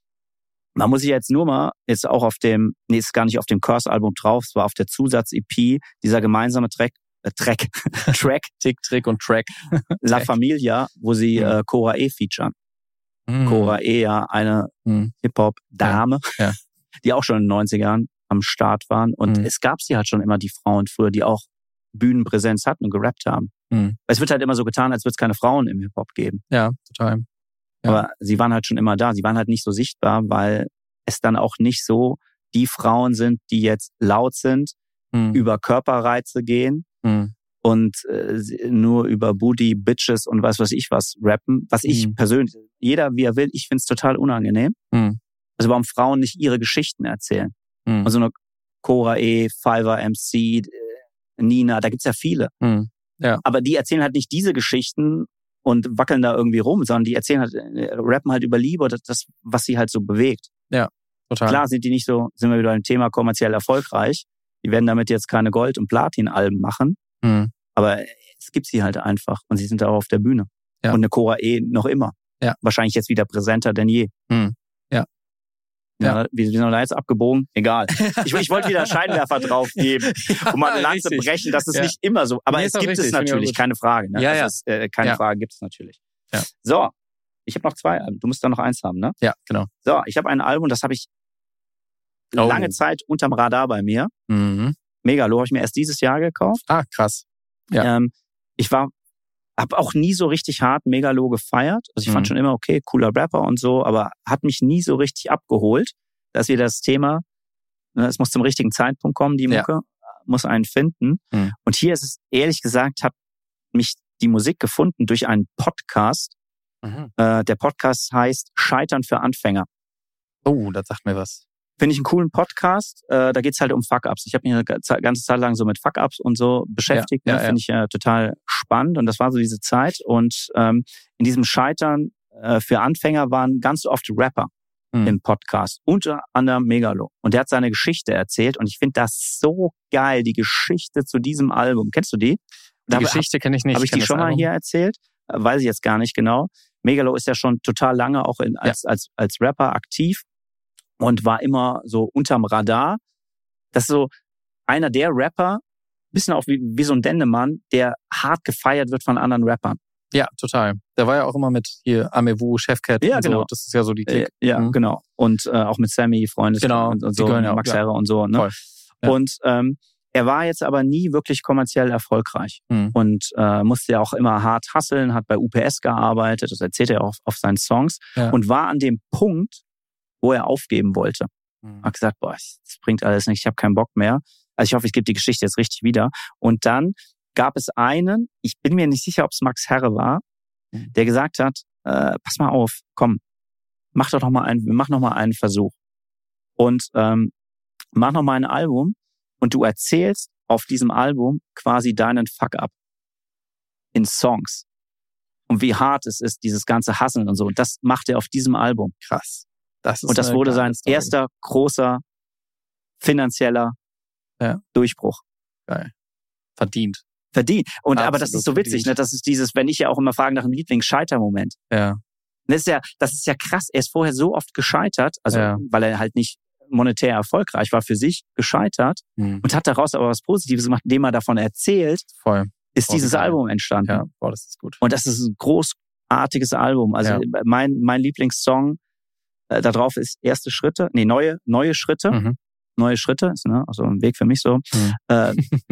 man muss sich jetzt nur mal, jetzt auch auf dem, nee, ist gar nicht auf dem Curse-Album drauf, es war auf der Zusatz-E P, dieser gemeinsame Track, äh, Track, Track, Tick, Trick und Track. La Familia, wo sie Mhm. äh, Cora E featuren. Mhm. Cora E, ja, eine Mhm. Hip-Hop-Dame, Ja. Ja. die auch schon in den neunzigern am Start waren. Und Mhm. es gab sie halt schon immer, die Frauen früher, die auch Bühnenpräsenz hatten und gerappt haben. Mhm. Es wird halt immer so getan, als würde es keine Frauen im Hip-Hop geben. Ja, total. Ja. Aber sie waren halt schon immer da. Sie waren halt nicht so sichtbar, weil es dann auch nicht so die Frauen sind, die jetzt laut sind, Mhm. über Körperreize gehen Mhm. und äh, nur über Booty, Bitches und was weiß ich was rappen. Was ich Mhm. persönlich, jeder wie er will, ich find's total unangenehm. Mhm. Also warum Frauen nicht ihre Geschichten erzählen. Mhm. Also eine Cora E, Fiverr M C, äh, Nina, da gibt's ja viele. Mhm. Ja. Aber die erzählen halt nicht diese Geschichten und wackeln da irgendwie rum, sondern die erzählen halt, äh, rappen halt über Liebe oder das, was sie halt so bewegt. Total. Klar sind die nicht so, sind wir wieder beim Thema kommerziell erfolgreich. Die werden damit jetzt keine Gold- und Platin-Alben machen, Mhm. aber es gibt sie halt einfach und sie sind da auch auf der Bühne. Ja. Und eine Cora E noch immer. Ja. Wahrscheinlich jetzt wieder präsenter denn je. Mhm. Ja. Ja, Ja. wir sind da jetzt abgebogen. Egal. Ich, ich wollte wieder Scheinwerfer drauf geben und mal eine Lanze richtig. brechen. Das ist Ja. nicht immer so. Aber Nee, es ist auch gibt richtig. es Finde ich auch natürlich, gut. keine Frage. Ne? Ja, das ja. Ist, äh, keine Ja. Frage gibt es natürlich. Ja. So, ich habe noch zwei Alben. Du musst da noch eins haben, ne? Ja, genau. So, ich habe ein Album, das habe ich Oh. lange Zeit unterm Radar bei mir. Mhm. Megalo habe ich mir erst dieses Jahr gekauft. Ah, krass. Ja. Ähm, ich war, habe auch nie so richtig hart Megalo gefeiert. Also ich Mhm. fand schon immer, okay, cooler Rapper und so, aber hat mich nie so richtig abgeholt. Da ist wieder das Thema, ne, es muss zum richtigen Zeitpunkt kommen, die Ja. Mucke, muss einen finden. Mhm. Und hier ist es, ehrlich gesagt, hat mich die Musik gefunden durch einen Podcast. Mhm. Äh, der Podcast heißt Scheitern für Anfänger. Oh, das sagt mir was. Finde ich einen coolen Podcast. Äh, da geht's halt um Fuck-Ups. Ich habe mich eine ganze Zeit lang so mit Fuck-Ups und so beschäftigt. Ja, ne? ja, Finde ich äh, total spannend. Und das war so diese Zeit. Und ähm, in diesem Scheitern äh, für Anfänger waren ganz oft Rapper Mhm. im Podcast. Unter anderem Megalo. Und der hat seine Geschichte erzählt. Und ich finde das so geil, die Geschichte zu diesem Album. Kennst du die? Die Da Geschichte kenne ich nicht. Habe ich kenn die das schon mal Album. hier erzählt? Äh, Weiß ich jetzt gar nicht genau. Megalo ist ja schon total lange auch in, als, als, als Rapper aktiv und war immer so unterm Radar. Das ist so einer der Rapper, bisschen auch wie, wie so ein Dendemann, der hart gefeiert wird von anderen Rappern. Ja, total. Der war ja auch immer mit hier Amewu, Chefcat Ja, und so. genau. Das ist ja so die Klick. Äh, ja, Mhm. genau. Und äh, auch mit Sammy, Freundes Genau, und, und die so, gehören ja auch, Max ja. Herre und so. Ne? Voll. Ja. Und ähm, er war jetzt aber nie wirklich kommerziell erfolgreich Mhm. und äh, musste ja auch immer hart hustlen, hat bei U P S gearbeitet, das erzählt er auch auf, auf seinen Songs Ja. und war an dem Punkt, wo er aufgeben wollte. Mhm. Hat gesagt, boah, das bringt alles nicht, ich habe keinen Bock mehr. Also ich hoffe, ich gebe die Geschichte jetzt richtig wieder. Und dann gab es einen, ich bin mir nicht sicher, ob es Max Herre war, Mhm. der gesagt hat, äh, pass mal auf, komm, mach doch noch mal einen, mach noch mal einen Versuch und ähm, mach noch mal ein Album und du erzählst auf diesem Album quasi deinen Fuck-up in Songs und wie hart es ist, dieses ganze Hasseln und so. Und das macht er auf diesem Album. Krass. Das ist Und das eine wurde geile sein Story. erster großer finanzieller Ja. Durchbruch. Geil. Verdient. Verdient. Und aber das Absolut ist so witzig, verdient. ne? Das ist dieses, wenn ich ja auch immer frage nach einem Lieblingsscheitermoment. Ja. Das ist ja, das ist ja krass. Er ist vorher so oft gescheitert, also Ja. weil er halt nicht monetär erfolgreich war, für sich gescheitert Mhm. und hat daraus aber was Positives gemacht, indem er davon erzählt, Voll. ist Oh, dieses geil. Album entstanden. Ja, boah, das ist gut. Und das ist ein großartiges Album. Also Ja. mein mein Lieblingssong äh, da drauf ist Erste Schritte, nee, neue neue Schritte, Mhm. neue Schritte, ist ne, also ein Weg für mich so. Mhm. Äh,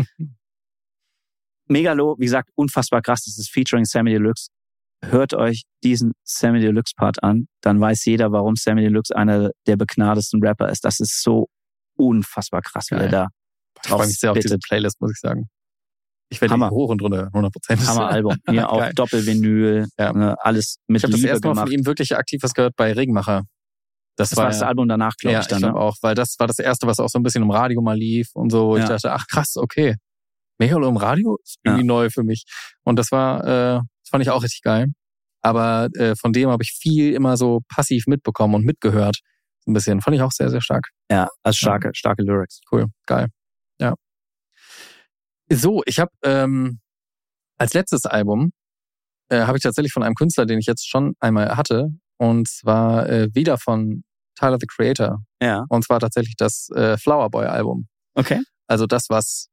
Megalo, wie gesagt, unfassbar krass. Das ist featuring Sammy Deluxe. Hört euch diesen Sammy Deluxe Part an, dann weiß jeder, warum Sammy Deluxe einer der begnadesten Rapper ist. Das ist so unfassbar krass, wie Geil. er da Ich freue mich sehr auf diese spittet. Playlist, muss ich sagen. Ich werde die Hammer. hoch und runter, hundert Prozent. Hammer-Album. Hier auch Geil. Doppelvinyl, Ja. ne, alles mit Ich habe das Liebe erste Mal gemacht. von ihm wirklich aktiv was gehört bei Regenmacher. Das, Das war war das ja, Album danach, glaube ja, ich, dann. ich glaube ne? auch, weil das war das erste, was auch so ein bisschen im Radio mal lief und so. Ich Ja. dachte, ach krass, okay. Megalo im Radio ist irgendwie Ja. neu für mich. Und das war, äh, das fand ich auch richtig geil. Aber äh, von dem habe ich viel immer so passiv mitbekommen und mitgehört. So ein bisschen. Fand ich auch sehr, sehr stark. Ja, also starke, starke Lyrics. Cool, geil. Ja. So, ich habe ähm, als letztes Album äh, habe ich tatsächlich von einem Künstler, den ich jetzt schon einmal hatte, und zwar äh, wieder von Tyler, the Creator. Ja. Und zwar tatsächlich das äh, Flower Boy Album. Okay. Also das, was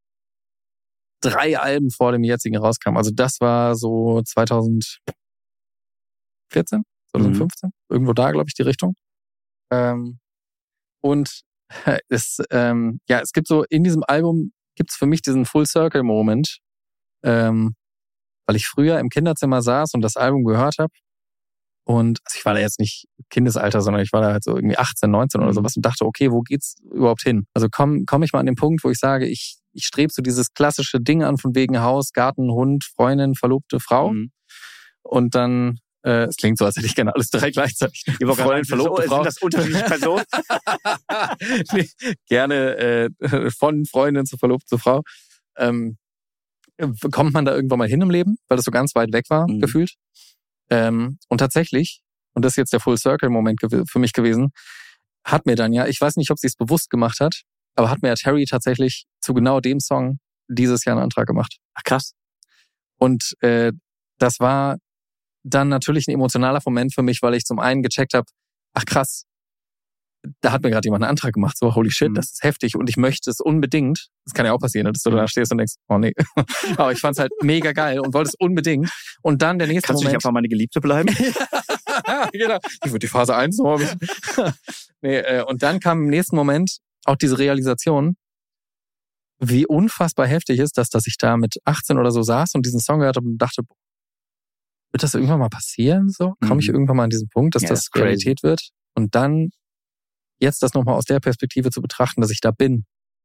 drei Alben vor dem jetzigen rauskam. Also das war so zwanzig vierzehn, zwanzig fünfzehn, mhm. irgendwo da, glaube ich, die Richtung. Ähm, und es, ähm, ja, es gibt so, in diesem Album gibt's für mich diesen Full-Circle-Moment, ähm, weil ich früher im Kinderzimmer saß und das Album gehört habe. Und also ich war da jetzt nicht Kindesalter, sondern ich war da halt so irgendwie achtzehn, neunzehn oder sowas und dachte, okay, wo geht's überhaupt hin? Also komme komm ich mal an den Punkt, wo ich sage, ich, ich strebe so dieses klassische Ding an von wegen Haus, Garten, Hund, Freundin, Verlobte, Frau. Mhm. Und dann, äh, es klingt so, als hätte ich gerne alles drei gleichzeitig. Freundin, Verlobte, Frau. Sind das unterschiedliche Personen? Nee, gerne äh, von Freundin zu Verlobte zu Frau. Ähm, kommt man da irgendwann mal hin im Leben, weil das so ganz weit weg war, mhm. gefühlt. Ähm, und tatsächlich, und das ist jetzt der Full-Circle-Moment gew- für mich gewesen, hat mir dann ja, ich weiß nicht, ob sie es bewusst gemacht hat, aber hat mir ja Terry tatsächlich zu genau dem Song dieses Jahr einen Antrag gemacht. Ach, krass. Und äh, das war dann natürlich ein emotionaler Moment für mich, weil ich zum einen gecheckt habe, ach krass, da hat mir gerade jemand einen Antrag gemacht, so holy shit, mhm. das ist heftig und ich möchte es unbedingt. Das kann ja auch passieren, dass du da stehst und denkst, oh nee. Aber ich fand es halt mega geil und wollte es unbedingt. Und dann der nächste Kannst Moment. Kannst du nicht einfach meine Geliebte bleiben? Genau. Ich würde die Phase eins noch mal ein bisschen. Nee, äh, und dann kam im nächsten Moment auch diese Realisation, wie unfassbar heftig ist das, dass ich da mit achtzehn oder so saß und diesen Song gehört habe und dachte, wird das irgendwann mal passieren? So, komme ich mhm. irgendwann mal an diesen Punkt, dass ja, das, das Realität wird? Und dann jetzt das nochmal aus der Perspektive zu betrachten, dass ich da bin.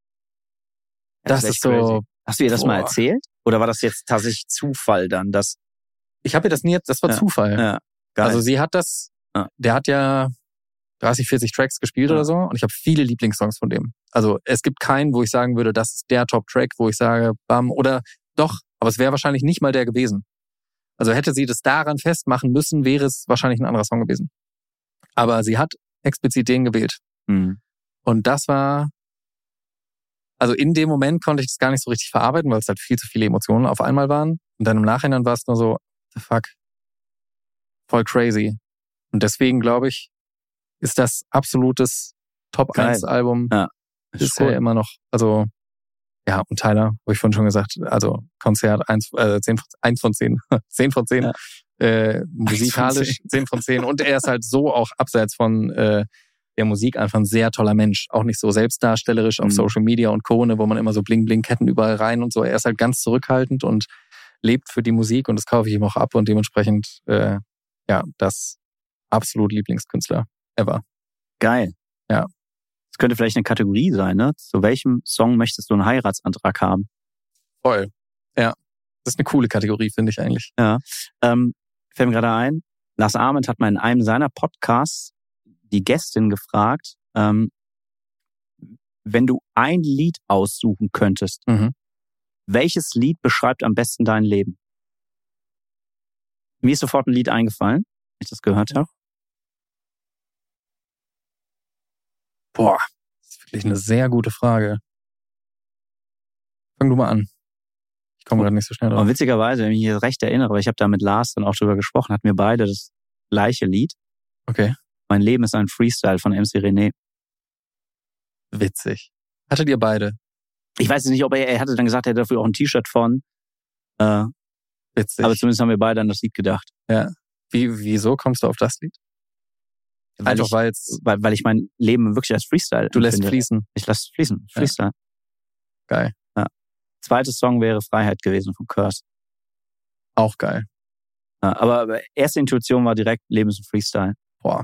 Das, das ist so. Crazy. Hast du ihr das boah. mal erzählt? Oder war das jetzt tatsächlich Zufall dann? Dass ich habe ihr das nie, das war ja. Zufall. Ja. Geil. Also sie hat das, ja. der hat ja dreißig, vierzig Tracks gespielt ja. oder so und ich habe viele Lieblingssongs von dem. Also es gibt keinen, wo ich sagen würde, das ist der Top-Track, wo ich sage, bam, oder doch, aber es wäre wahrscheinlich nicht mal der gewesen. Also hätte sie das daran festmachen müssen, wäre es wahrscheinlich ein anderer Song gewesen. Aber sie hat explizit den gewählt. Mhm. Und das war, also in dem Moment konnte ich das gar nicht so richtig verarbeiten, weil es halt viel zu viele Emotionen auf einmal waren. Und dann im Nachhinein war es nur so, the fuck, voll crazy. Und deswegen glaube ich, ist das absolutes Top eins Album. Ja, ist ja immer noch, also ja, und Tyler, habe ich vorhin schon gesagt, also Konzert eins, äh, zehn, eins von zehn, zehn von zehn, ja. äh, musikalisch zehn von zehn. Und er ist halt so auch abseits von äh, der Musik einfach ein sehr toller Mensch. Auch nicht so selbstdarstellerisch auf mhm. Social Media und Co., wo man immer so Bling-Bling-Ketten überall rein und so. Er ist halt ganz zurückhaltend und lebt für die Musik und das kaufe ich ihm auch ab und dementsprechend, äh, ja, das absolut Lieblingskünstler ever. Geil. Ja. Das könnte vielleicht eine Kategorie sein, ne? Zu welchem Song möchtest du einen Heiratsantrag haben? Voll. Ja. Das ist eine coole Kategorie, finde ich eigentlich. Ja. Ähm, fällt mir gerade ein, Lars Ament hat mal in einem seiner Podcasts die Gästin gefragt, ähm, wenn du ein Lied aussuchen könntest, mhm. welches Lied beschreibt am besten dein Leben? Mir ist sofort ein Lied eingefallen, als ich das gehört habe. Boah, das ist wirklich eine sehr gute Frage. Fang du mal an. Ich komme gerade nicht so schnell drauf. Aber witzigerweise, wenn ich mich recht erinnere, weil ich habe da mit Lars dann auch drüber gesprochen, hatten wir beide das gleiche Lied. Okay. Mein Leben ist ein Freestyle von M C René. Witzig. Hattet ihr beide? Ich weiß nicht, ob er, er hatte dann gesagt, er hätte dafür auch ein T-Shirt von. Äh, Witzig. Aber zumindest haben wir beide an das Lied gedacht. Ja. Wie, wieso kommst du auf das Lied? Weil Einfach ich, weil's, weil, weil ich mein Leben wirklich als Freestyle Du lässt empfinde. fließen. Ich lasse fließen. Freestyle. Ja. Geil. Ja. Zweites Song wäre Freiheit gewesen von Curse. Auch geil. Ja, aber erste Intuition war direkt Leben ist ein Freestyle. Boah.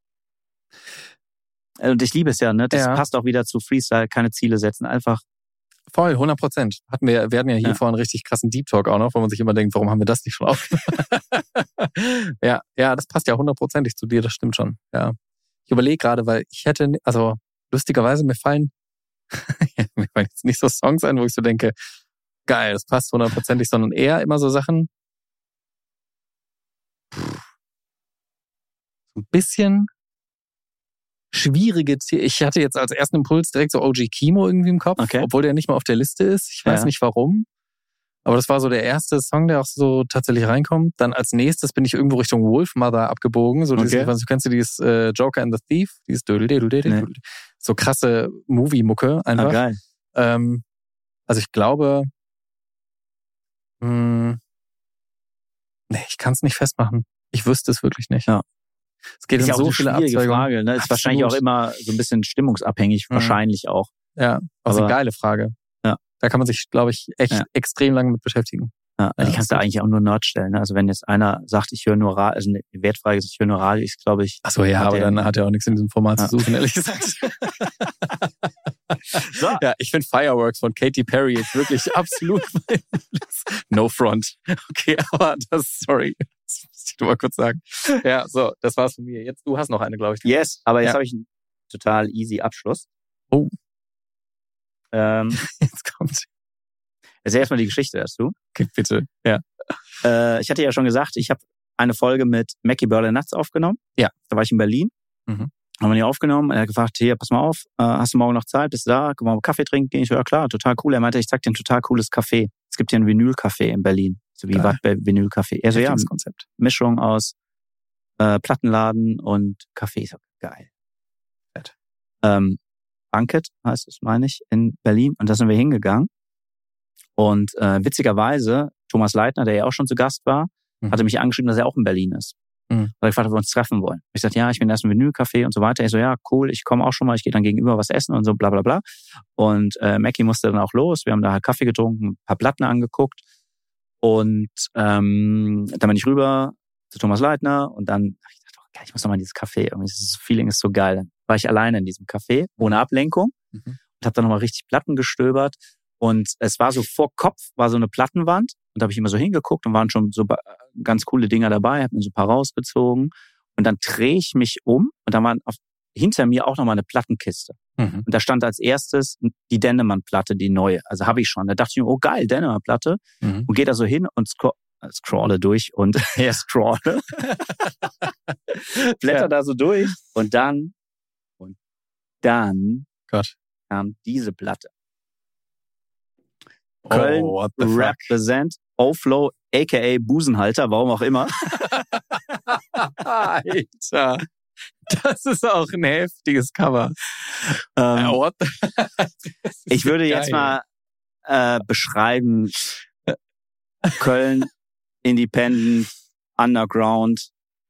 Und ich liebe es ja, ne? Das ja. passt auch wieder zu Freestyle, keine Ziele setzen, einfach. Voll, hundert Prozent. Hatten wir, wir hatten ja hier ja. vorhin einen richtig krassen Deep Talk auch noch, wo man sich immer denkt, warum haben wir das nicht schon aufgenommen? ja, ja, das passt ja hundertprozentig zu dir, das stimmt schon. Ja. Ich überlege gerade, weil ich hätte, also lustigerweise, mir fallen, mir fallen jetzt nicht so Songs ein, wo ich so denke, geil, das passt hundertprozentig, sondern eher immer so Sachen, ein bisschen schwierige Tier. Ich hatte jetzt als ersten Impuls direkt so O G Kimo irgendwie im Kopf, okay. obwohl der nicht mal auf der Liste ist. Ich weiß Ja. nicht warum. Aber das war so der erste Song, der auch so tatsächlich reinkommt. Dann als nächstes bin ich irgendwo Richtung Wolfmother abgebogen. So dieses, Okay. was, kennst du dieses äh, Joker and the Thief? Dieses Dödel-Dödel-Dödel. Nee. So krasse Movie-Mucke einfach. Ah, geil. Ähm, also ich glaube, mh, nee, ich kann es nicht festmachen. Ich wüsste es wirklich nicht. Ja. Es geht Ist um ja auch so eine viele schwierige Abzweigungen. Frage. Ne? Ist Absolut. wahrscheinlich auch immer so ein bisschen stimmungsabhängig, Mhm. wahrscheinlich auch. Ja, aber ist eine Aber- geile Frage. Ja. Da kann man sich, glaube ich, echt Ja. extrem lange mit beschäftigen. Ja, Ja, die kannst du gut. eigentlich auch nur Nerd stellen. Ne? Also wenn jetzt einer sagt, ich höre nur Radio, also eine Wertfrage ist, ich höre nur Radio, ist glaube ich. Achso, ja, hat aber der- dann hat er auch nichts in diesem Format Ja. zu suchen, ehrlich gesagt. So. Ja, ich finde Fireworks von Katy Perry jetzt wirklich absolut no front. Okay, aber das, sorry, das muss ich nur mal kurz sagen. Ja, so, das war's von mir. Jetzt, du hast noch eine, glaube ich. Yes, aber jetzt Ja. habe ich einen total easy Abschluss. Oh. Ähm, Jetzt kommt. erzähl erstmal die Geschichte dazu. Okay, bitte. Ja. Äh, ich hatte ja schon gesagt, ich habe eine Folge mit Mackie Berlin Nuts aufgenommen. Ja. Da war ich in Berlin. Mhm. Haben wir die aufgenommen. Er hat gefragt, hier, pass mal auf, äh, hast du morgen noch Zeit? Bist du da? Können wir mal Kaffee trinken? Ich so, ja klar, total cool. Er meinte, ich zeig dir ein total cooles Café. Es gibt hier ein Vinyl-Café in Berlin. So wie Geil. was bei Vinyl-Café. Er so, ja, Heftiges Konzept. Mischung aus äh, Plattenladen und Café. Ich so, geil. Fett. Ähm, Banket heißt es, meine ich, in Berlin. Und da sind wir hingegangen. Und äh, witzigerweise, Thomas Leitner, der ja auch schon zu Gast war, Mhm. hatte mich angeschrieben, dass er auch in Berlin ist. Mhm. Hat er gefragt, ob wir uns treffen wollen. Ich sagte, ja, ich bin erst im Vinylcafé und so weiter. Ich so, ja, cool, ich komme auch schon mal, ich gehe dann gegenüber was essen und so, bla bla bla. Und äh, Mackie musste dann auch los. Wir haben da halt Kaffee getrunken, ein paar Platten angeguckt. Und ähm, dann bin ich rüber zu Thomas Leitner und dann, ach, ich dachte, oh, geil, ich muss noch mal in dieses Café. Irgendwie, das Feeling ist so geil. Dann war ich alleine in diesem Café, ohne Ablenkung. Mhm. Und habe dann nochmal richtig Platten gestöbert. Und es war so vor Kopf, war so eine Plattenwand. Und da habe ich immer so hingeguckt und waren schon so ba- ganz coole Dinger dabei, habe mir so ein paar rausgezogen. Und dann drehe ich mich um und da waren auf, hinter mir auch nochmal eine Plattenkiste. Mhm. Und da stand als erstes die Dennemann-Platte, die neue. Also habe ich schon. Da dachte ich mir, oh geil, Dennemann-Platte. Mhm. Und gehe da so hin und scro- äh, scrolle durch und ja, scrolle. Blätter Ja. da so durch. Und dann, und dann Gott. kam diese Platte. Köln Oh, what the fuck? Represent O-Flow, aka Busenhalter, warum auch immer. Alter. Das ist auch ein heftiges Cover. Ähm, Äh, what the Das ist ich würde geil. jetzt mal äh, beschreiben, Köln, Independent, Underground,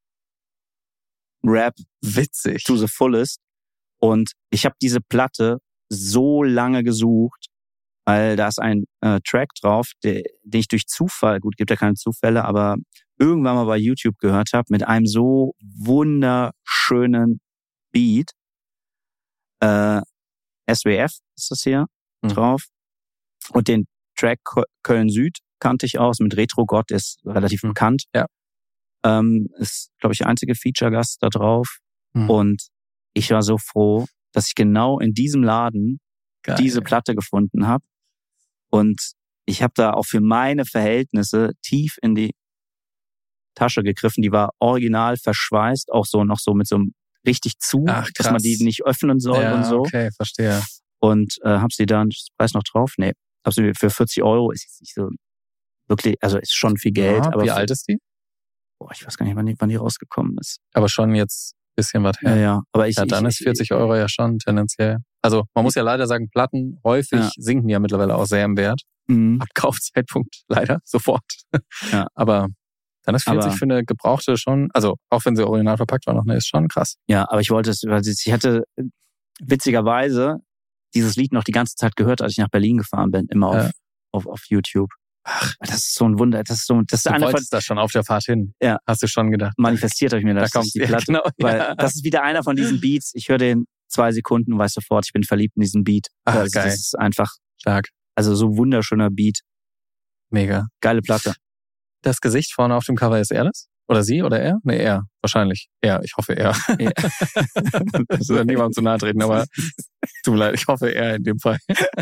Rap Witzig. to the fullest. Und ich habe diese Platte so lange gesucht, weil da ist ein äh, Track drauf, der, den ich durch Zufall, gut, gibt ja keine Zufälle, aber irgendwann mal bei YouTube gehört habe, mit einem so wunderschönen Beat. Äh, S W F ist das hier Mhm. drauf. Und den Track Ko- Köln Süd kannte ich aus, mit Retro Gott, ist relativ Mhm. bekannt. Ja. Ähm, ist, glaube ich, der einzige Feature-Gast da drauf. Mhm. Und ich war so froh, dass ich genau in diesem Laden Geil. diese Platte gefunden habe. Und ich habe da auch für meine Verhältnisse tief in die Tasche gegriffen. Die war original verschweißt, auch so noch so mit so einem richtig zu, Ach, dass man krass. die nicht öffnen soll ja, und so. okay, verstehe. Und äh, hab sie dann, ist der Preis noch drauf? Nee, hab sie für vierzig Euro, ist jetzt nicht so wirklich, also ist schon viel Geld. Ja, aber wie für, alt ist die? Boah, ich weiß gar nicht, wann die, wann die rausgekommen ist. Aber schon jetzt ein bisschen was Ja, her. ja. Aber ich, Ja, dann ich, ist vierzig Euro ja schon tendenziell. Also man muss ja leider sagen, Platten häufig Ja. sinken ja mittlerweile auch sehr im Wert. Mhm. Ab Kaufzeitpunkt leider, sofort. Ja. Aber dann ist vierzig Aber- für eine gebrauchte schon, also auch wenn sie original verpackt war noch, ne, ist schon krass. Ja, aber ich wollte es, weil ich hatte äh, witzigerweise dieses Lied noch die ganze Zeit gehört, als ich nach Berlin gefahren bin, immer auf, Ja. auf, auf YouTube. Ach, das ist so ein Wunder. Das ist so, das ist Du eine von, wolltest das schon auf der Fahrt hin. Ja. Hast du schon gedacht. manifestiert habe ich mir Da das, kommt das ist die ja, Platte. genau. Weil Ja. das ist wieder einer von diesen Beats. Ich höre den zwei Sekunden und weiß sofort, ich bin verliebt in diesen Beat. Ach, also, geil. Das ist einfach, Stark. also so wunderschöner Beat. Mega. Geile Platte. Das Gesicht vorne auf dem Cover ist er das? Oder sie oder er? Nee, er. Wahrscheinlich. Er. Ich hoffe er. Ja. Das soll niemandem zu nahe treten, aber tut mir leid, ich hoffe er in dem Fall.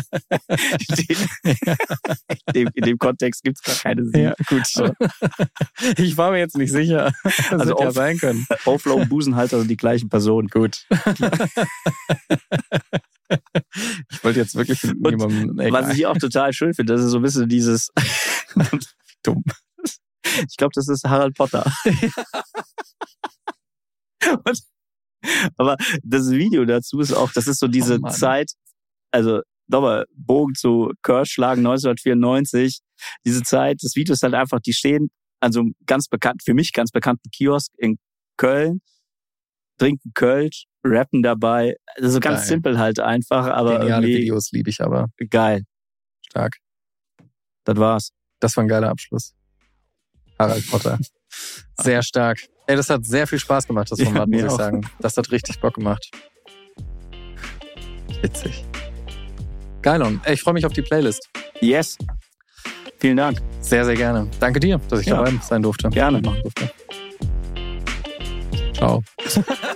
In dem, in dem Kontext gibt's gar keine sie. Ja, gut. Aber ich war mir jetzt nicht sicher. Das also hätte ja auf- sein können. Auflauf und Busenhalter sind die gleichen Personen. Gut. Ich wollte jetzt wirklich mit niemandem... Was ich auch total schön finde, das ist so ein bisschen dieses... dumm. Ich glaube, das ist Harald Potter. Und, aber das Video dazu ist auch, das ist so diese Oh Mann. Zeit, also nochmal Bogen zu Kirsch schlagen neunzehnhundertvierundneunzig, diese Zeit, das Video ist halt einfach, die stehen an so einem ganz bekannt, für mich ganz bekannten Kiosk in Köln, trinken Kölsch, rappen dabei, also ganz Geil. simpel halt einfach, aber Geniale irgendwie Videos liebe ich aber. geil. Stark. Das war's. Das war ein geiler Abschluss. Harald Potter. Sehr stark. Ey, das hat sehr viel Spaß gemacht, das Ja, Format, muss mir ich auch. sagen. Das hat richtig Bock gemacht. Witzig. Geilon. Ey, ich freue mich auf die Playlist. Yes. Vielen Dank. Sehr, sehr gerne. Danke dir, dass ich Ja. dabei sein durfte. Gerne. Machen durfte. Ciao.